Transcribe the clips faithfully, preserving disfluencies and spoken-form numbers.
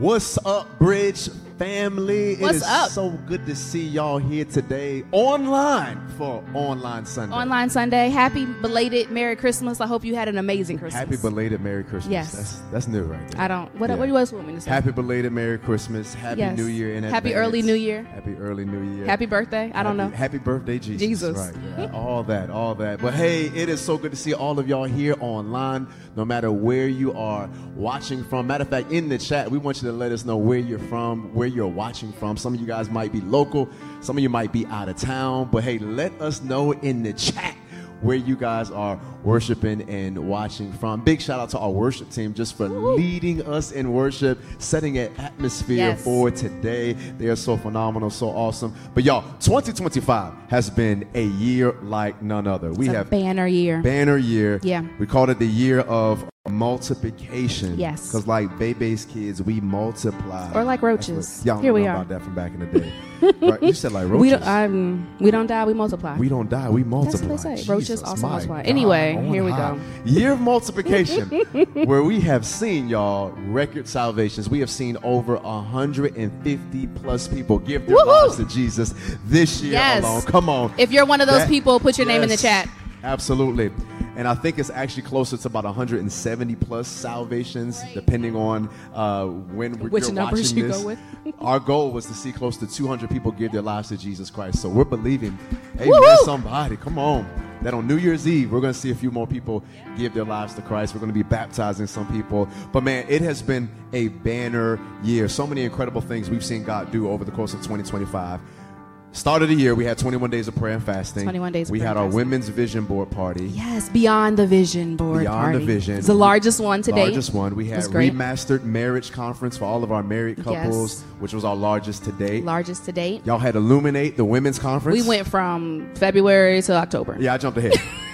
What's up, Bridge family? What's it is up? So good to see y'all here today online for Online Sunday. Online Sunday. Happy belated Merry Christmas. I hope you had an amazing Christmas. Happy belated Merry Christmas. Yes. That's, that's new right there. I don't. What, Yeah. what else want me to say? Happy belated Merry Christmas. Happy Yes. New Year in Happy advance. early New Year. Happy early New Year. Happy birthday. I don't Happy- know. Happy birthday, Jesus. Jesus. Right. Yeah. all that, all that. But hey, it is so good to see all of y'all here online, no matter where you are watching from. Matter of fact, in the chat, we want you to let us know where you're from, where you're watching from. Some of you guys might be local. Some of you might be out of town. But hey, let us know in the chat where you guys are worshiping and watching from. Big shout out to our worship team just for Woo. leading us in worship, setting an atmosphere Yes. for today. They are so phenomenal, so awesome. But y'all, twenty twenty-five has been a year like none other. We It's a have banner year. banner year. Yeah. We called it the year of multiplication. Yes. Because like Bebe's kids, we multiply. Or like roaches. That's what- Y'all don't Here we know are. about that from back in the day. Right? You said like roaches. We don't. Um, we don't die. We multiply. We don't die, we multiply. That's what they say. Roaches Jesus, also my multiply. God, Anyway, on here we high. go. Year of multiplication, where we have seen, y'all, record salvations. We have seen over one hundred fifty plus people give their Woohoo! lives to Jesus this year Yes. alone. Come on. If you're one of those That- people, put your name in the yes, chat. Absolutely. And I think it's actually closer to about one hundred seventy plus salvations, depending on uh, when we're Which you're numbers watching you this. go with. Our goal was to see close to two hundred people give their lives to Jesus Christ. So we're believing, hey, Woo-hoo! man, somebody, come on, that on New Year's Eve, we're going to see a few more people give their lives to Christ. We're going to be baptizing some people. But, man, it has been a banner year. So many incredible things we've seen God do over the course of twenty twenty-five. Start of the year, we had twenty-one days of prayer and fasting. twenty-one days of We prayer had and our fasting. women's vision board party. Yes, Beyond the Vision board Beyond party. the Vision. It's the largest one to date. Largest one. We It had was great. remastered marriage conference for all of our married couples, Yes. which was our largest to date. Largest to date. Y'all had Illuminate, the women's conference. We went from February to October. Yeah, I jumped ahead.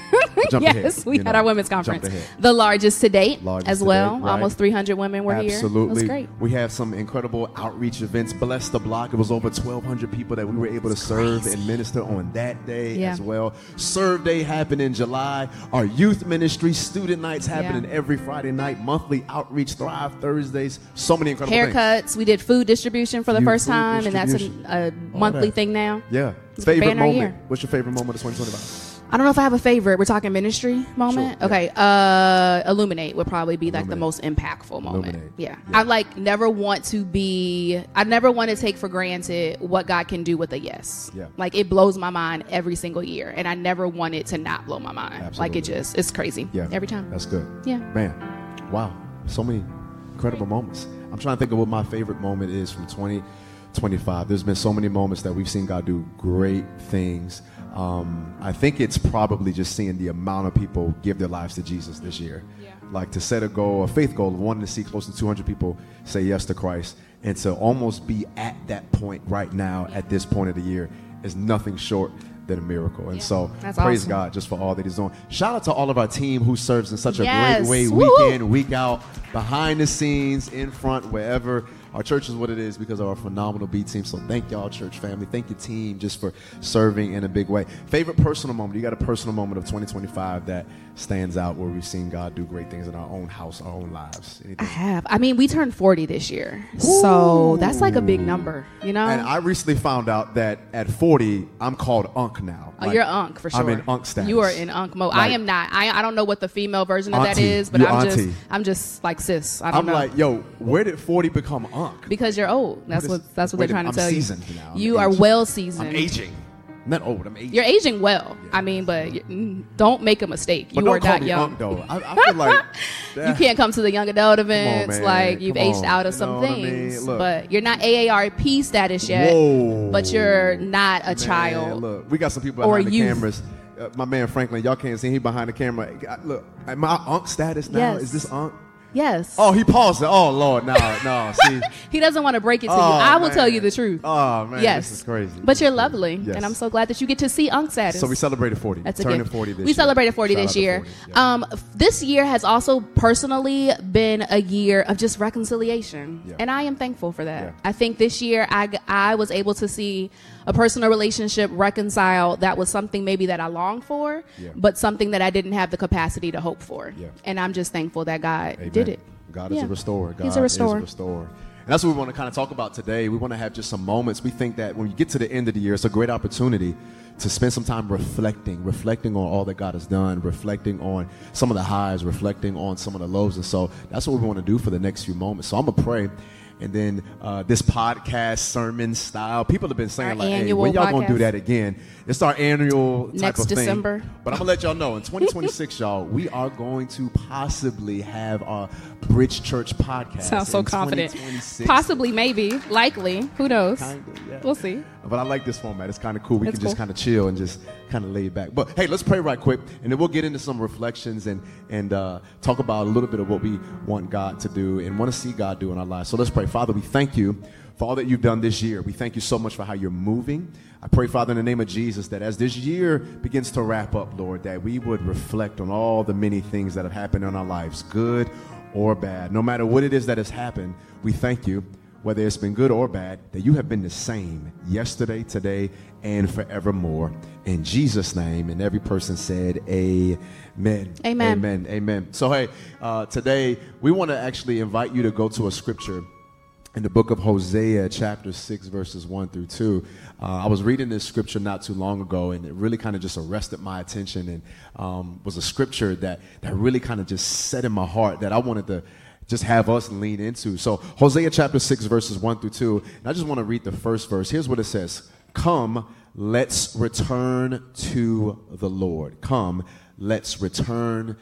I jumped yes, ahead, we you had know, our women's jumped conference. ahead. The largest to date Largest as to well. date, right. Almost three hundred women were here. Absolutely. It was great. We had some incredible outreach events. Bless the Block. It was over twelve hundred people that we were able to serve crazy. and minister on that day Yeah. as well. Serve Day happened in July. Our youth ministry, student nights happening Yeah. every Friday night. Monthly outreach, Thrive Thursdays. So many incredible things. Haircuts. We did food distribution for the Youth first food time, and that's a, distribution. a All monthly that. thing now. Yeah. It's a Favorite banner moment. year. What's your favorite moment of twenty twenty-five? I don't know if I have a favorite. We're talking ministry moment. Sure, yeah. Okay. Uh, Illuminate would probably be like the Illuminate. most impactful moment. Illuminate. Yeah. Yeah. I like never want to be, I never want to take for granted what God can do with a yes. Yeah. Like it blows my mind every single year. And I never want it to not blow my mind. Absolutely. Like it just, it's crazy. Yeah. Every time. That's good. Yeah. Man, wow. So many incredible moments. I'm trying to think of what my favorite moment is from twenty twenty-five. There's been so many moments that we've seen God do great things. Um, I think it's probably just seeing the amount of people give their lives to Jesus this year. Yeah. Like to set a goal, a faith goal of wanting to see close to two hundred people say yes to Christ, and to almost be at that point right now at this point of the year is nothing short than a miracle. And Yeah. so That's praise awesome. God just for all that he's doing. Shout out to all of our team who serves in such a Yes. great way, Woo! week in, week out, behind the scenes, in front, wherever. Our church is what it is because of our phenomenal B team. So thank y'all, church family. Thank your team just for serving in a big way. Favorite personal moment? You got a personal moment of twenty twenty-five that stands out where we've seen God do great things in our own house, our own lives? I Anything? have. I mean, we turned forty this year. So that's like a big number, you know? And I recently found out that at forty, I'm called Unc now. Oh, Like, you're Unc for sure. I'm in Unc status. You are in Unc mode. I Like- am not. I, I don't know what the female version of that Auntie. is, but You I'm just auntie. I'm just like sis. I don't I'm know. like, yo, where did forty become Unc? Because you're old. That's What is- what that's what wait, they're trying to I'm tell seasoned you. now. I'm You are aging. well seasoned. I'm aging. I'm not old. I'm aging. You're aging well. Yeah. I mean, but you, mm, don't make a mistake. But You don't are call not me young. Unc, though. I, I feel like You can't come to the young adult Come on, events man. like you've Come aged on. out of You some know what I mean? things, Look. but you're not A A R P status yet. Whoa. But you're not a Man, child. Look, we got some people or behind the youth. cameras. Uh, my man Franklin, y'all can't see him behind the camera. Uh, Look, am I Unc status now? Yes. Is this Unc? Yes. Oh, he paused it. Oh, Lord, no, no. See, He doesn't want to break it to Oh, you. I will man. tell you the truth. Oh man, Yes. this is crazy. But This you're is crazy. lovely, Yes. and I'm so glad that you get to see Unc status. So we celebrated forty. That's a turning gift. forty this we year. celebrated forty Shout out this to year. forty. Yeah. Um, f- this year has also personally been a year of just reconciliation, Yeah. and I am thankful for that. Yeah. I think this year I, g- I was able to see a personal relationship reconcile that was something maybe that I longed for, Yeah. but something that I didn't have the capacity to hope for. Yeah. And I'm just thankful that God Amen. did it. God is Yeah. a restorer. God He's a restorer. is a restorer. And that's what we want to kind of talk about today. We want to have just some moments. We think that when you get to the end of the year, it's a great opportunity to spend some time reflecting, reflecting on all that God has done, reflecting on some of the highs, reflecting on some of the lows. And so that's what we want to do for the next few moments. So I'm going to pray. And then uh, this podcast sermon style, people have been saying, our like, hey, when y'all going to do that again? It's our annual type Next of thing. December. But I'm going to let y'all know, in twenty twenty-six, y'all, we are going to possibly have our Bridge Church podcast. Sounds so in confident. twenty twenty-six. Possibly, maybe, likely. Who knows? Kinda, yeah. We'll see. But I like this format. It's kind of cool. We It's can just cool. kind of chill and just kind of lay back. But hey, let's pray right quick, and then we'll get into some reflections and and uh, talk about a little bit of what we want God to do and want to see God do in our lives. So let's pray. Father, we thank you for all that you've done this year. We thank you so much for how you're moving. I pray, Father, in the name of Jesus, that as this year begins to wrap up, Lord, that we would reflect on all the many things that have happened in our lives, good or bad. No matter what it is that has happened, we thank you, whether it's been good or bad, that you have been the same yesterday, today, and forevermore. In Jesus' name, and every person said, amen. Amen. Amen. Amen. So, hey, uh, today we want to actually invite you to go to a scripture in the book of Hosea, chapter six, verses one through two. Uh, I was reading this scripture not too long ago, and it really kind of just arrested my attention, and um, was a scripture that, that really kind of just set in my heart that I wanted to just have us lean into. So Hosea chapter six, verses one through two, and I just want to read the first verse. Here's what it says. Come, let's return to the Lord. Come, let's return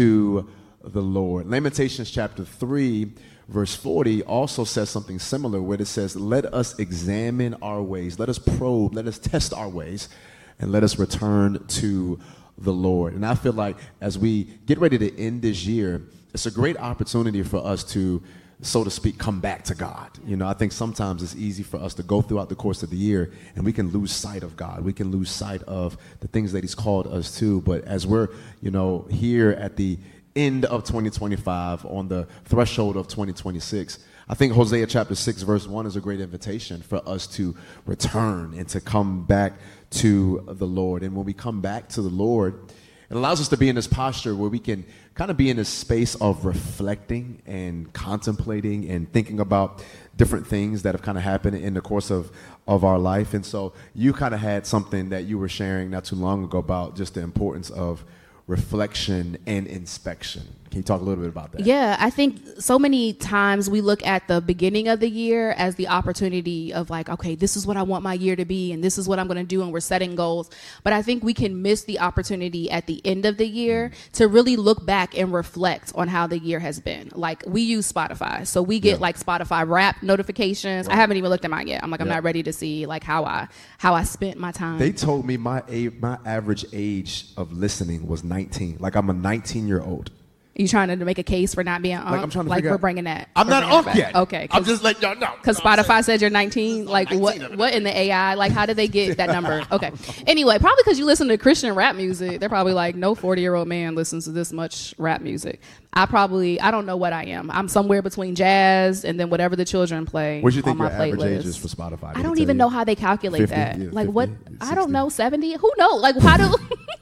to the Lord. Lamentations chapter three, verse forty also says something similar, where it says, let us examine our ways. Let us probe. Let us test our ways, and let us return to the Lord. And I feel like as we get ready to end this year, it's a great opportunity for us to, so to speak, come back to God. You know, I think sometimes it's easy for us to go throughout the course of the year and we can lose sight of God. We can lose sight of the things that he's called us to. But as we're, you know, here at the end of twenty twenty-five, on the threshold of twenty twenty-six, I think Hosea chapter six, verse one is a great invitation for us to return and to come back to the Lord. And when we come back to the Lord, it allows us to be in this posture where we can kind of be in this space of reflecting and contemplating and thinking about different things that have kind of happened in the course of, of our life. And so you kind of had something that you were sharing not too long ago about just the importance of reflection and inspection. Can you talk a little bit about that? Yeah, I think so many times we look at the beginning of the year as the opportunity of like, okay, this is what I want my year to be, and this is what I'm going to do, and we're setting goals. But I think we can miss the opportunity at the end of the year to really look back and reflect on how the year has been. Like, we use Spotify, so we get Yeah. like Spotify Wrap notifications. Right. I haven't even looked at mine yet. I'm like, I'm Yeah. not ready to see like how I how I spent my time. They told me my a- my average age of listening was nineteen. Like, I'm a nineteen-year-old. You trying to make a case for not being unk? Like, I'm trying to like figure we're out- bringing that. I'm we're not bringing unk it back. yet. Okay, I'm just letting y'all know. because You know what I'm Spotify saying? said you're nineteen. Like, nineteen what? of it. What in the A I? Like, how did they get that number? Okay. Anyway, probably because you listen to Christian rap music. They're probably like, no forty-year-old man listens to this much rap music. I probably, I don't know what I am. I'm somewhere between jazz and then whatever the children play What do you think on my your average playlist. age is for Spotify? I Did it don't tell even you? know how they calculate fifty, that. yeah, like, fifty, what? I sixty. don't know. seventy? Who knows? Like, how do...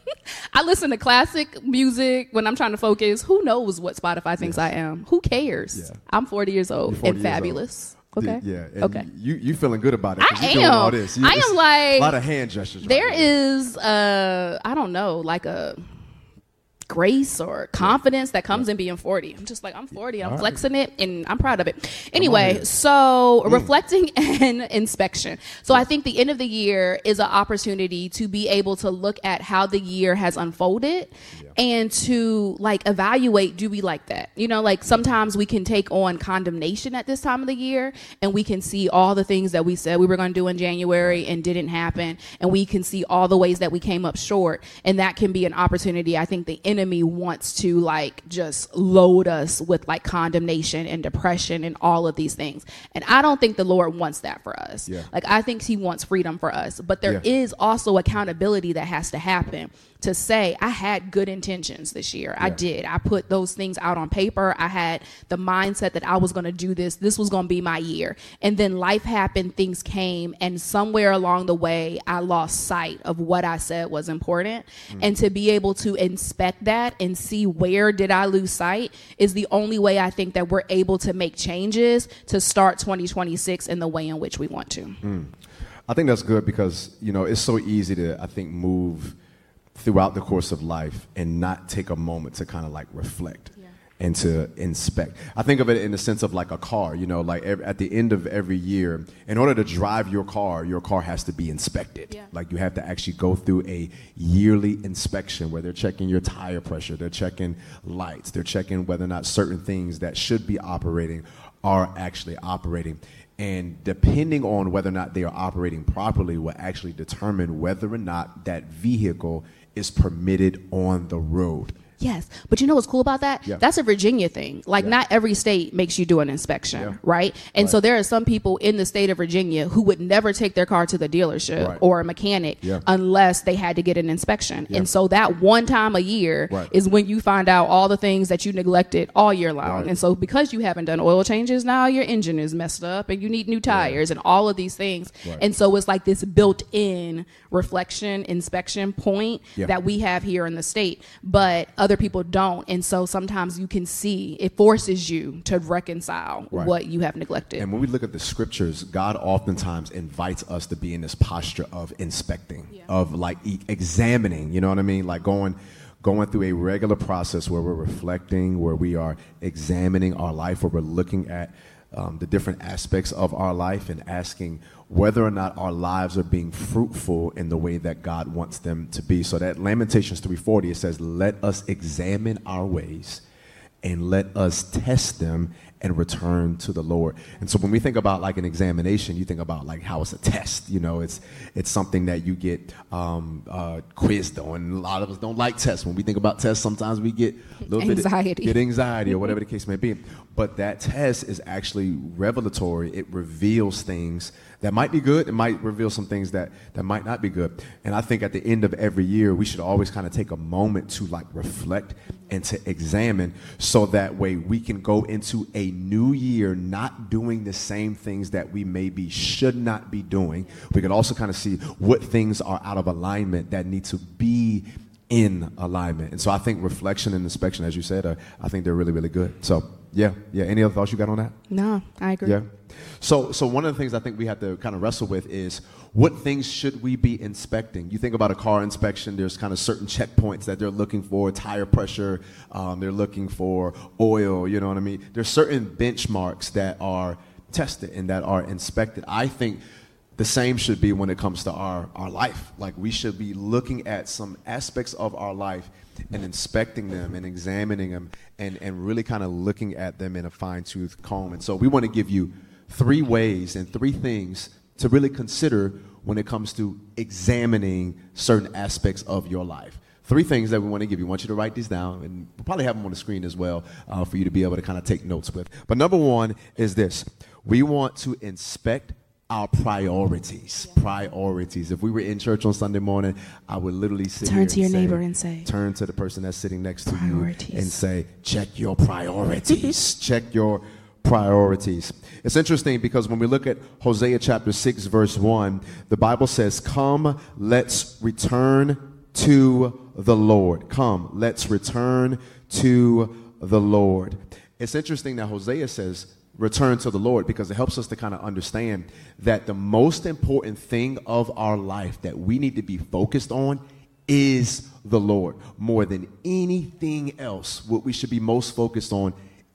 I listen to classic music when I'm trying to focus. Who knows what Spotify thinks I am? Who cares? Yeah. I'm forty years old You're forty and years old. fabulous. Okay. Yeah. And Okay. You you feeling good about it? 'cause I you doing am. all this. You- I it's am like- a lot of hand gestures. right There here. is, uh, I don't know, like a grace or confidence that comes in being forty. I'm just like, I'm forty. I'm All right. flexing it, and I'm proud of it. Anyway, here. so reflecting and inspection. So I think the end of the year is an opportunity to be able to look at how the year has unfolded and to like evaluate, do we like that? You know, like sometimes we can take on condemnation at this time of the year, and we can see all the things that we said we were going to do in January and didn't happen. And we can see all the ways that we came up short. And that can be an opportunity. I think the enemy wants to like just load us with like condemnation and depression and all of these things. And I don't think the Lord wants that for us. Yeah. Like, I think he wants freedom for us, but there Yeah. is also accountability that has to happen to say, I had good intentions this year. I Yeah. did. I put those things out on paper. I had the mindset that I was going to do this. This was going to be my year. And then life happened, things came, and somewhere along the way, I lost sight of what I said was important. Mm. And to be able to inspect that and see where did I lose sight is the only way I think that we're able to make changes to start twenty twenty-six in the way in which we want to. Mm. I think that's good because, you know, it's so easy to, I think, move throughout the course of life and not take a moment to kind of like reflect. Yeah. And to inspect. I think of it in the sense of like a car, you know, like every, at the end of every year, in order to drive your car, your car has to be inspected. Yeah. Like you have to actually go through a yearly inspection where they're checking your tire pressure, they're checking lights, they're checking whether or not certain things that should be operating are actually operating. And depending on whether or not they are operating properly will actually determine whether or not that vehicle is permitted on the road. Yes. But you know what's cool about that? Yeah. That's a Virginia thing. Like yeah. not every state makes you do an inspection, yeah. right? And right. so there are some people in the state of Virginia who would never take their car to the dealership right. or a mechanic yeah. unless they had to get an inspection. Yeah. And so that one time a year right. is when you find out all the things that you neglected all year long. Right. And so because you haven't done oil changes, now your engine is messed up and you need new tires yeah. and all of these things. Right. And so it's like this built-in reflection, inspection point yeah. that we have here in the state. But other people don't, and so sometimes you can see it forces you to reconcile right. what you have neglected. And when we look at the scriptures, God oftentimes invites us to be in this posture of inspecting, yeah. of like e- examining, you know what I mean? Like going going through a regular process where we're reflecting, where we are examining our life, where we're looking at um, the different aspects of our life and asking whether or not our lives are being fruitful in the way that God wants them to be. So that Lamentations three forty, it says, let us examine our ways and let us test them and return to the Lord. And so when we think about like an examination, you think about like how it's a test. You know, it's it's something that you get um, uh, quizzed on. And a lot of us don't like tests. When we think about tests, sometimes we get a little anxiety. bit get anxiety or whatever the case may be. But that test is actually revelatory. It reveals things that might be good. It might reveal some things that, that might not be good. And I think at the end of every year, we should always kind of take a moment to like reflect and to examine so that way we can go into a new year not doing the same things that we maybe should not be doing. We can also kind of see what things are out of alignment that need to be in alignment. And so I think reflection and inspection, as you said, uh, I think they're really, really good. So yeah, yeah. Any other thoughts you got on that? No, I agree. Yeah. So, so one of the things I think we have to kind of wrestle with is what things should we be inspecting? You think about a car inspection, there's kind of certain checkpoints that they're looking for, tire pressure, um, they're looking for oil, you know what I mean? There's certain benchmarks that are tested and that are inspected. I think the same should be when it comes to our, our life. Like we should be looking at some aspects of our life and inspecting them and examining them and, and really kind of looking at them in a fine-tooth comb. And so we want to give you three ways and three things to really consider when it comes to examining certain aspects of your life. Three things that we want to give you. We want you to write these down, and we'll probably have them on the screen as well uh, for you to be able to kind of take notes with. But number one is this. We want to inspect our priorities. Yeah. Priorities. If we were in church on Sunday morning, I would literally sit turn here to your say, neighbor and say, turn to the person that's sitting next to priorities. you and say, check your priorities. Check your priorities. It's interesting because when we look at Hosea chapter six, verse one, the Bible says, come, let's return to the Lord. Come, let's return to the Lord. It's interesting that Hosea says, return to the Lord, because it helps us to kind of understand that the most important thing of our life that we need to be focused on is the Lord. More than anything else, what we should be most focused on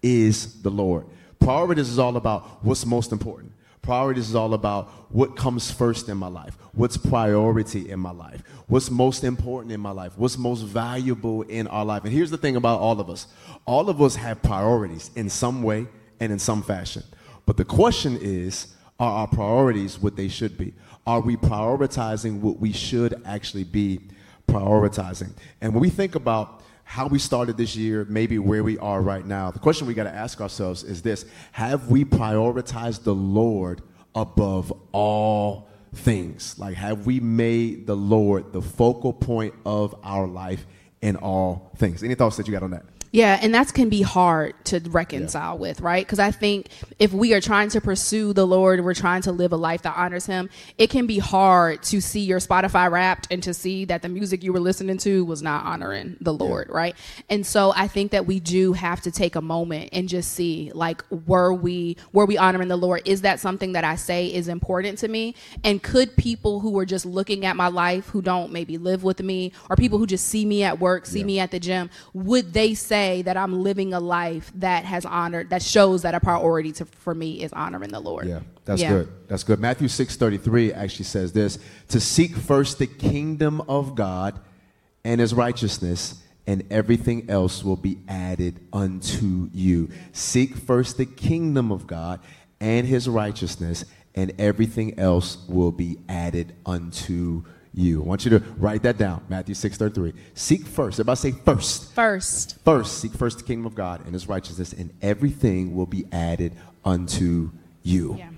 is the Lord. Priorities is all about what's most important. Priorities is all about what comes first in my life, what's priority in my life, what's most important in my life, what's most valuable in our life. And here's the thing about all of us. All of us have priorities in some way and in some fashion. But the question is, are our priorities what they should be? Are we prioritizing what we should actually be prioritizing? And when we think about how we started this year, maybe where we are right now, the question we got to ask ourselves is this: have we prioritized the Lord above all things? Like, have we made the Lord the focal point of our life in all things? Any thoughts that you got on that? Yeah, and that can be hard to reconcile yeah. with, right? Because I think if we are trying to pursue the Lord, we're trying to live a life that honors him, it can be hard to see your Spotify Wrapped and to see that the music you were listening to was not honoring the Lord, yeah. right? And so I think that we do have to take a moment and just see, like, were we were we honoring the Lord? Is that something that I say is important to me? And could people who are just looking at my life, who don't maybe live with me, or people who just see me at work, see yeah. me at the gym, would they say that I'm living a life that has honored, that shows that a priority to, for me is honoring the Lord? Yeah, that's yeah. good. That's good. Matthew six thirty-three actually says this: to seek first the kingdom of God and his righteousness, and everything else will be added unto you. Seek first the kingdom of God and his righteousness, and everything else will be added unto you. I want you to write that down. Matthew six thirty-three. Seek first. Everybody say first. First. First. Seek first the kingdom of God and his righteousness, and everything will be added unto you. Yeah.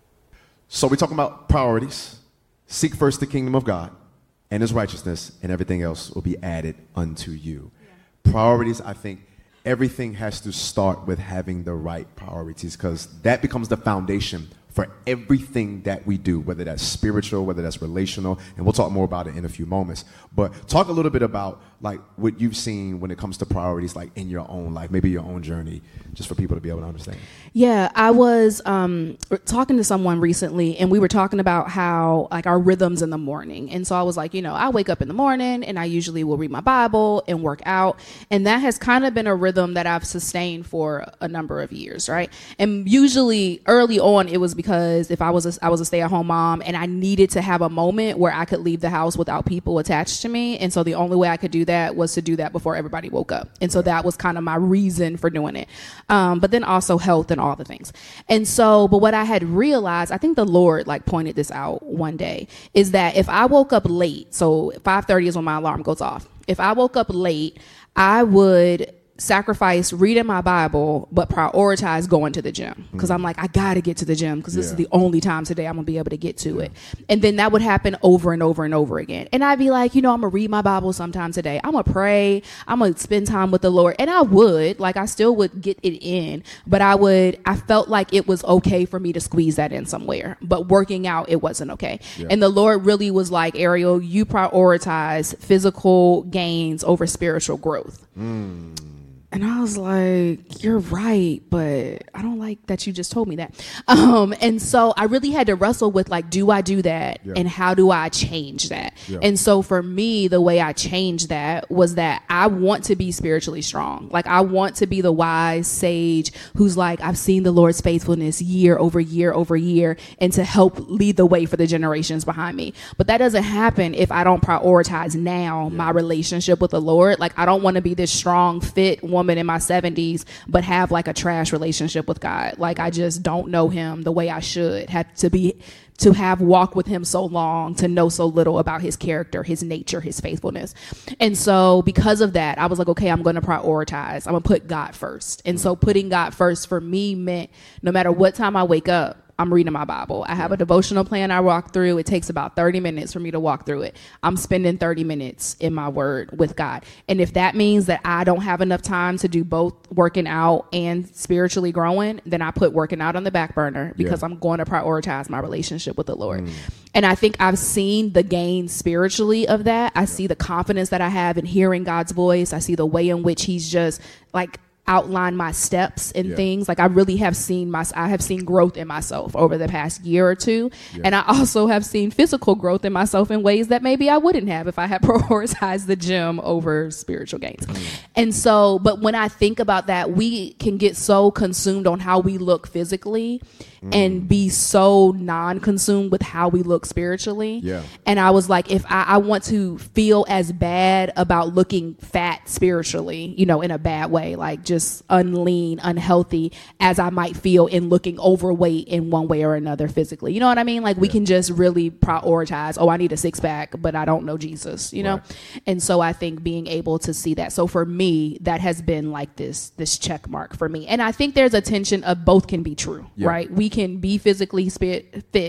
So we're talking about priorities. Seek first the kingdom of God and his righteousness, and everything else will be added unto you. Yeah. Priorities, I think everything has to start with having the right priorities, because that becomes the foundation for everything that we do, whether that's spiritual, whether that's relational, and we'll talk more about it in a few moments. But talk a little bit about like what you've seen when it comes to priorities, like in your own life, maybe your own journey, just for people to be able to understand. Yeah, I was um, talking to someone recently, and we were talking about how like our rhythms in the morning. And so I was like, you know, I wake up in the morning and I usually will read my Bible and work out. And that has kind of been a rhythm that I've sustained for a number of years, right? And usually early on, it was because Because if I was a, I was a stay-at-home mom and I needed to have a moment where I could leave the house without people attached to me. And so the only way I could do that was to do that before everybody woke up. And so that was kind of my reason for doing it. Um, but then also health and all the things. And so, but what I had realized, I think the Lord like pointed this out one day, is that if I woke up late, so five thirty is when my alarm goes off. If I woke up late, I would sacrifice reading my Bible, but prioritize going to the gym. Because mm. I'm like, I got to get to the gym because this yeah. is the only time today I'm going to be able to get to yeah. it. And then that would happen over and over and over again. And I'd be like, you know, I'm going to read my Bible sometime today. I'm going to pray. I'm going to spend time with the Lord. And I would, like, I still would get it in, but I would, I felt like it was okay for me to squeeze that in somewhere. But working out, it wasn't okay. Yeah. And the Lord really was like, Ariel, you prioritize physical gains over spiritual growth. Mm. And I was like, you're right, but I don't like that you just told me that. Um, and so I really had to wrestle with, like, do I do that? Yeah. And how do I change that? Yeah. And so for me, the way I changed that was that I want to be spiritually strong. Like, I want to be the wise sage who's like, I've seen the Lord's faithfulness year over year over year, and to help lead the way for the generations behind me. But that doesn't happen if I don't prioritize now yeah. my relationship with the Lord. Like, I don't want to be this strong, fit woman in my seventies, but have like a trash relationship with God. Like, I just don't know him the way I should have to be, to have walked with him so long, to know so little about his character, his nature, his faithfulness. And so because of that, I was like, okay, I'm going to prioritize. I'm going to put God first. And so putting God first for me meant no matter what time I wake up, I'm reading my Bible. I have a devotional plan I walk through. It takes about thirty minutes for me to walk through it. I'm spending thirty minutes in my word with God. And if that means that I don't have enough time to do both working out and spiritually growing, then I put working out on the back burner because yeah. I'm going to prioritize my relationship with the Lord. Mm. And I think I've seen the gain spiritually of that. I yeah. see the confidence that I have in hearing God's voice. I see the way in which he's just like outline my steps and yeah. things. Like, I really have seen my, I have seen growth in myself over the past year or two. Yeah. And I also have seen physical growth in myself in ways that maybe I wouldn't have if I had prioritized the gym over spiritual gains. Mm. And so, but when I think about that, we can get so consumed on how we look physically mm. and be so non-consumed with how we look spiritually. Yeah. And I was like, if I, I want to feel as bad about looking fat spiritually, you know, in a bad way, like just just unlean, unhealthy, as I might feel in looking overweight in one way or another physically. You know what I mean? Like, we yeah. can just really prioritize, oh, I need a six pack, but I don't know Jesus, you know? Right. And so I think being able to see that. So for me, that has been like this, this check mark for me. And I think there's a tension of both can be true, yeah. right? We can be physically fit, fit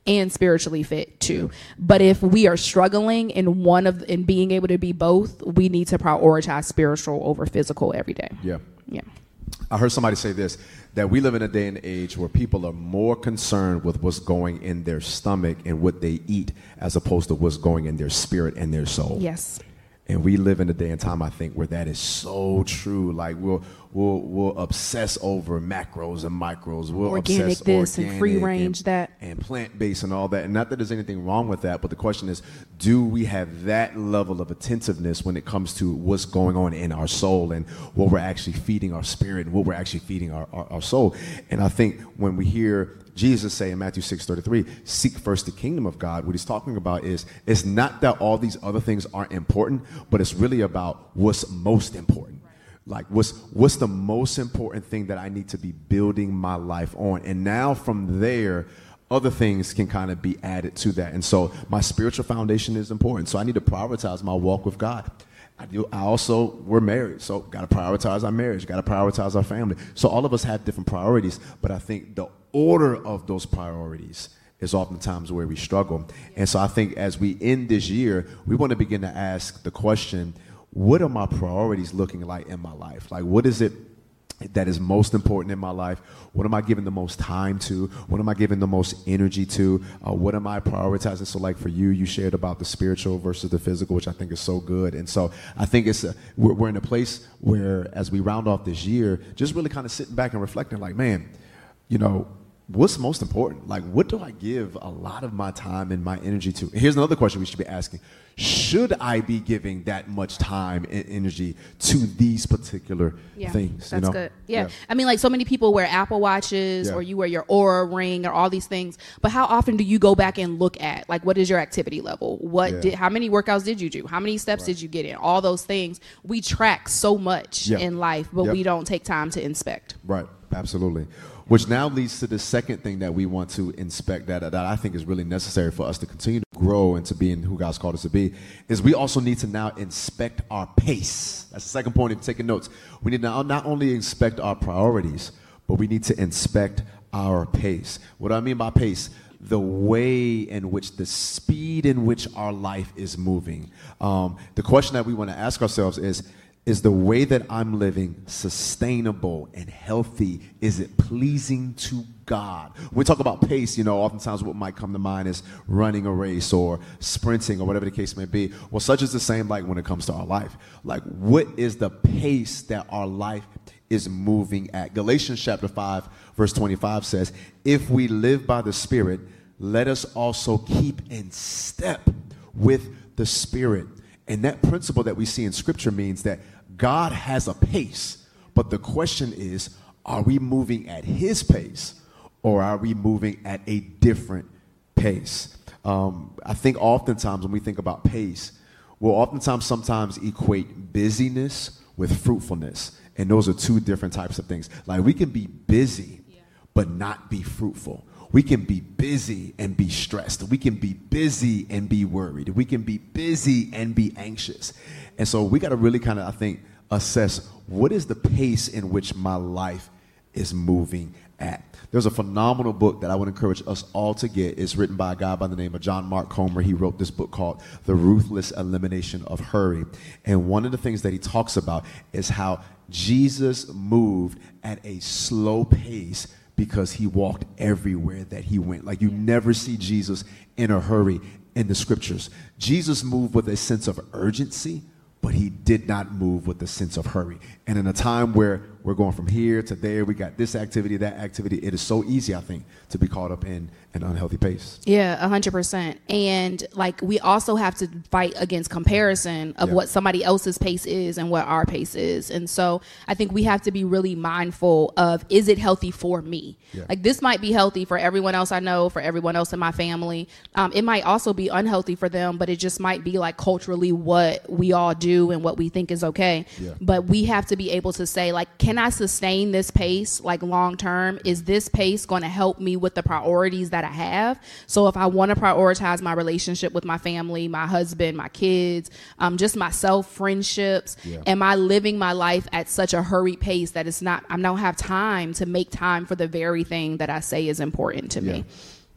and spiritually fit too. But if we are struggling in one of in being able to be both, we need to prioritize spiritual over physical every day. Yeah. Yeah. I heard somebody say this, that we live in a day and age where people are more concerned with what's going in their stomach and what they eat as opposed to what's going in their spirit and their soul. Yes. And we live in a day and time, I think, where that is so true. Like we'll we'll we'll obsess over macros and micros. We'll organic obsess this organic and free range and, that and plant based and all that. And not that there's anything wrong with that, but the question is, do we have that level of attentiveness when it comes to what's going on in our soul and what we're actually feeding our spirit and what we're actually feeding our, our, our soul? And I think when we hear Jesus say in Matthew six thirty-three, seek first the kingdom of God, what he's talking about is it's not that all these other things aren't important, but it's really about what's most important. Like what's what's the most important thing that I need to be building my life on? And now from there, other things can kind of be added to that. And so my spiritual foundation is important. So I need to prioritize my walk with God. I do. I also, we're married, so got to prioritize our marriage, got to prioritize our family. So all of us have different priorities, but I think the order of those priorities is oftentimes where we struggle. And so I think as we end this year, we want to begin to ask the question, what are my priorities looking like in my life? Like, what is it that is most important in my life? What am I giving the most time to? What am I giving the most energy to? Uh, what am I prioritizing? So like for you, you shared about the spiritual versus the physical, which I think is so good. And so I think it's a, we're, we're in a place where as we round off this year, just really kind of sitting back and reflecting like, man, you know, what's most important? Like, what do I give a lot of my time and my energy to? Here's another question we should be asking. Should I be giving that much time and energy to these particular yeah, things? That's you know? good. Yeah. yeah. I mean, like so many people wear Apple Watches yeah. or you wear your Oura ring or all these things. But how often do you go back and look at, like, what is your activity level? What yeah. did, how many workouts did you do? How many steps right. did you get in? All those things. We track so much yeah. in life, but yep. we don't take time to inspect. Right. Absolutely. Which now leads to the second thing that we want to inspect that, that I think is really necessary for us to continue to grow and to be in who God's called us to be, is we also need to now inspect our pace. That's the second point if you're taking notes. We need to now not only inspect our priorities, but we need to inspect our pace. What do I mean by pace? The way in which, the speed in which our life is moving. Um, the question that we want to ask ourselves is, Is the way that I'm living sustainable and healthy? Is it pleasing to God? When we talk about pace, you know, oftentimes what might come to mind is running a race or sprinting or whatever the case may be. Well, such is the same like when it comes to our life. Like, what is the pace that our life is moving at? Galatians chapter five, verse twenty-five says, if we live by the Spirit, let us also keep in step with the Spirit. And that principle that we see in Scripture means that God has a pace, but the question is, are we moving at his pace or are we moving at a different pace? Um, I think oftentimes when we think about pace, we'll oftentimes sometimes equate busyness with fruitfulness. And those are two different types of things. Like we can be busy, yeah. but not be fruitful. We can be busy and be stressed. We can be busy and be worried. We can be busy and be anxious. And so we got to really kind of, I think, assess what is the pace in which my life is moving at. There's a phenomenal book that I would encourage us all to get. It's written by a guy by the name of John Mark Comer. He wrote this book called The Ruthless Elimination of Hurry. And one of the things that he talks about is how Jesus moved at a slow pace because he walked everywhere that he went. Like you never see Jesus in a hurry in the scriptures. Jesus moved with a sense of urgency, but he did not move with a sense of hurry. And in a time where we're going from here to there, we got this activity, that activity, it is so easy, I think, to be caught up in an unhealthy pace. Yeah, one hundred percent. And like we also have to fight against comparison of yeah. what somebody else's pace is and what our pace is. And so I think we have to be really mindful of, is it healthy for me? Yeah. Like this might be healthy for everyone else I know, for everyone else in my family. Um, it might also be unhealthy for them, but it just might be like culturally what we all do and what we think is okay. Yeah. But we have to be able to say, like, can I sustain this pace like long term? Is this pace going to help me with the priorities that I have? So if I want to prioritize my relationship with my family, my husband, my kids, um, just myself, friendships, yeah. am I living my life at such a hurried pace that it's not, I don't have time to make time for the very thing that I say is important to yeah. me?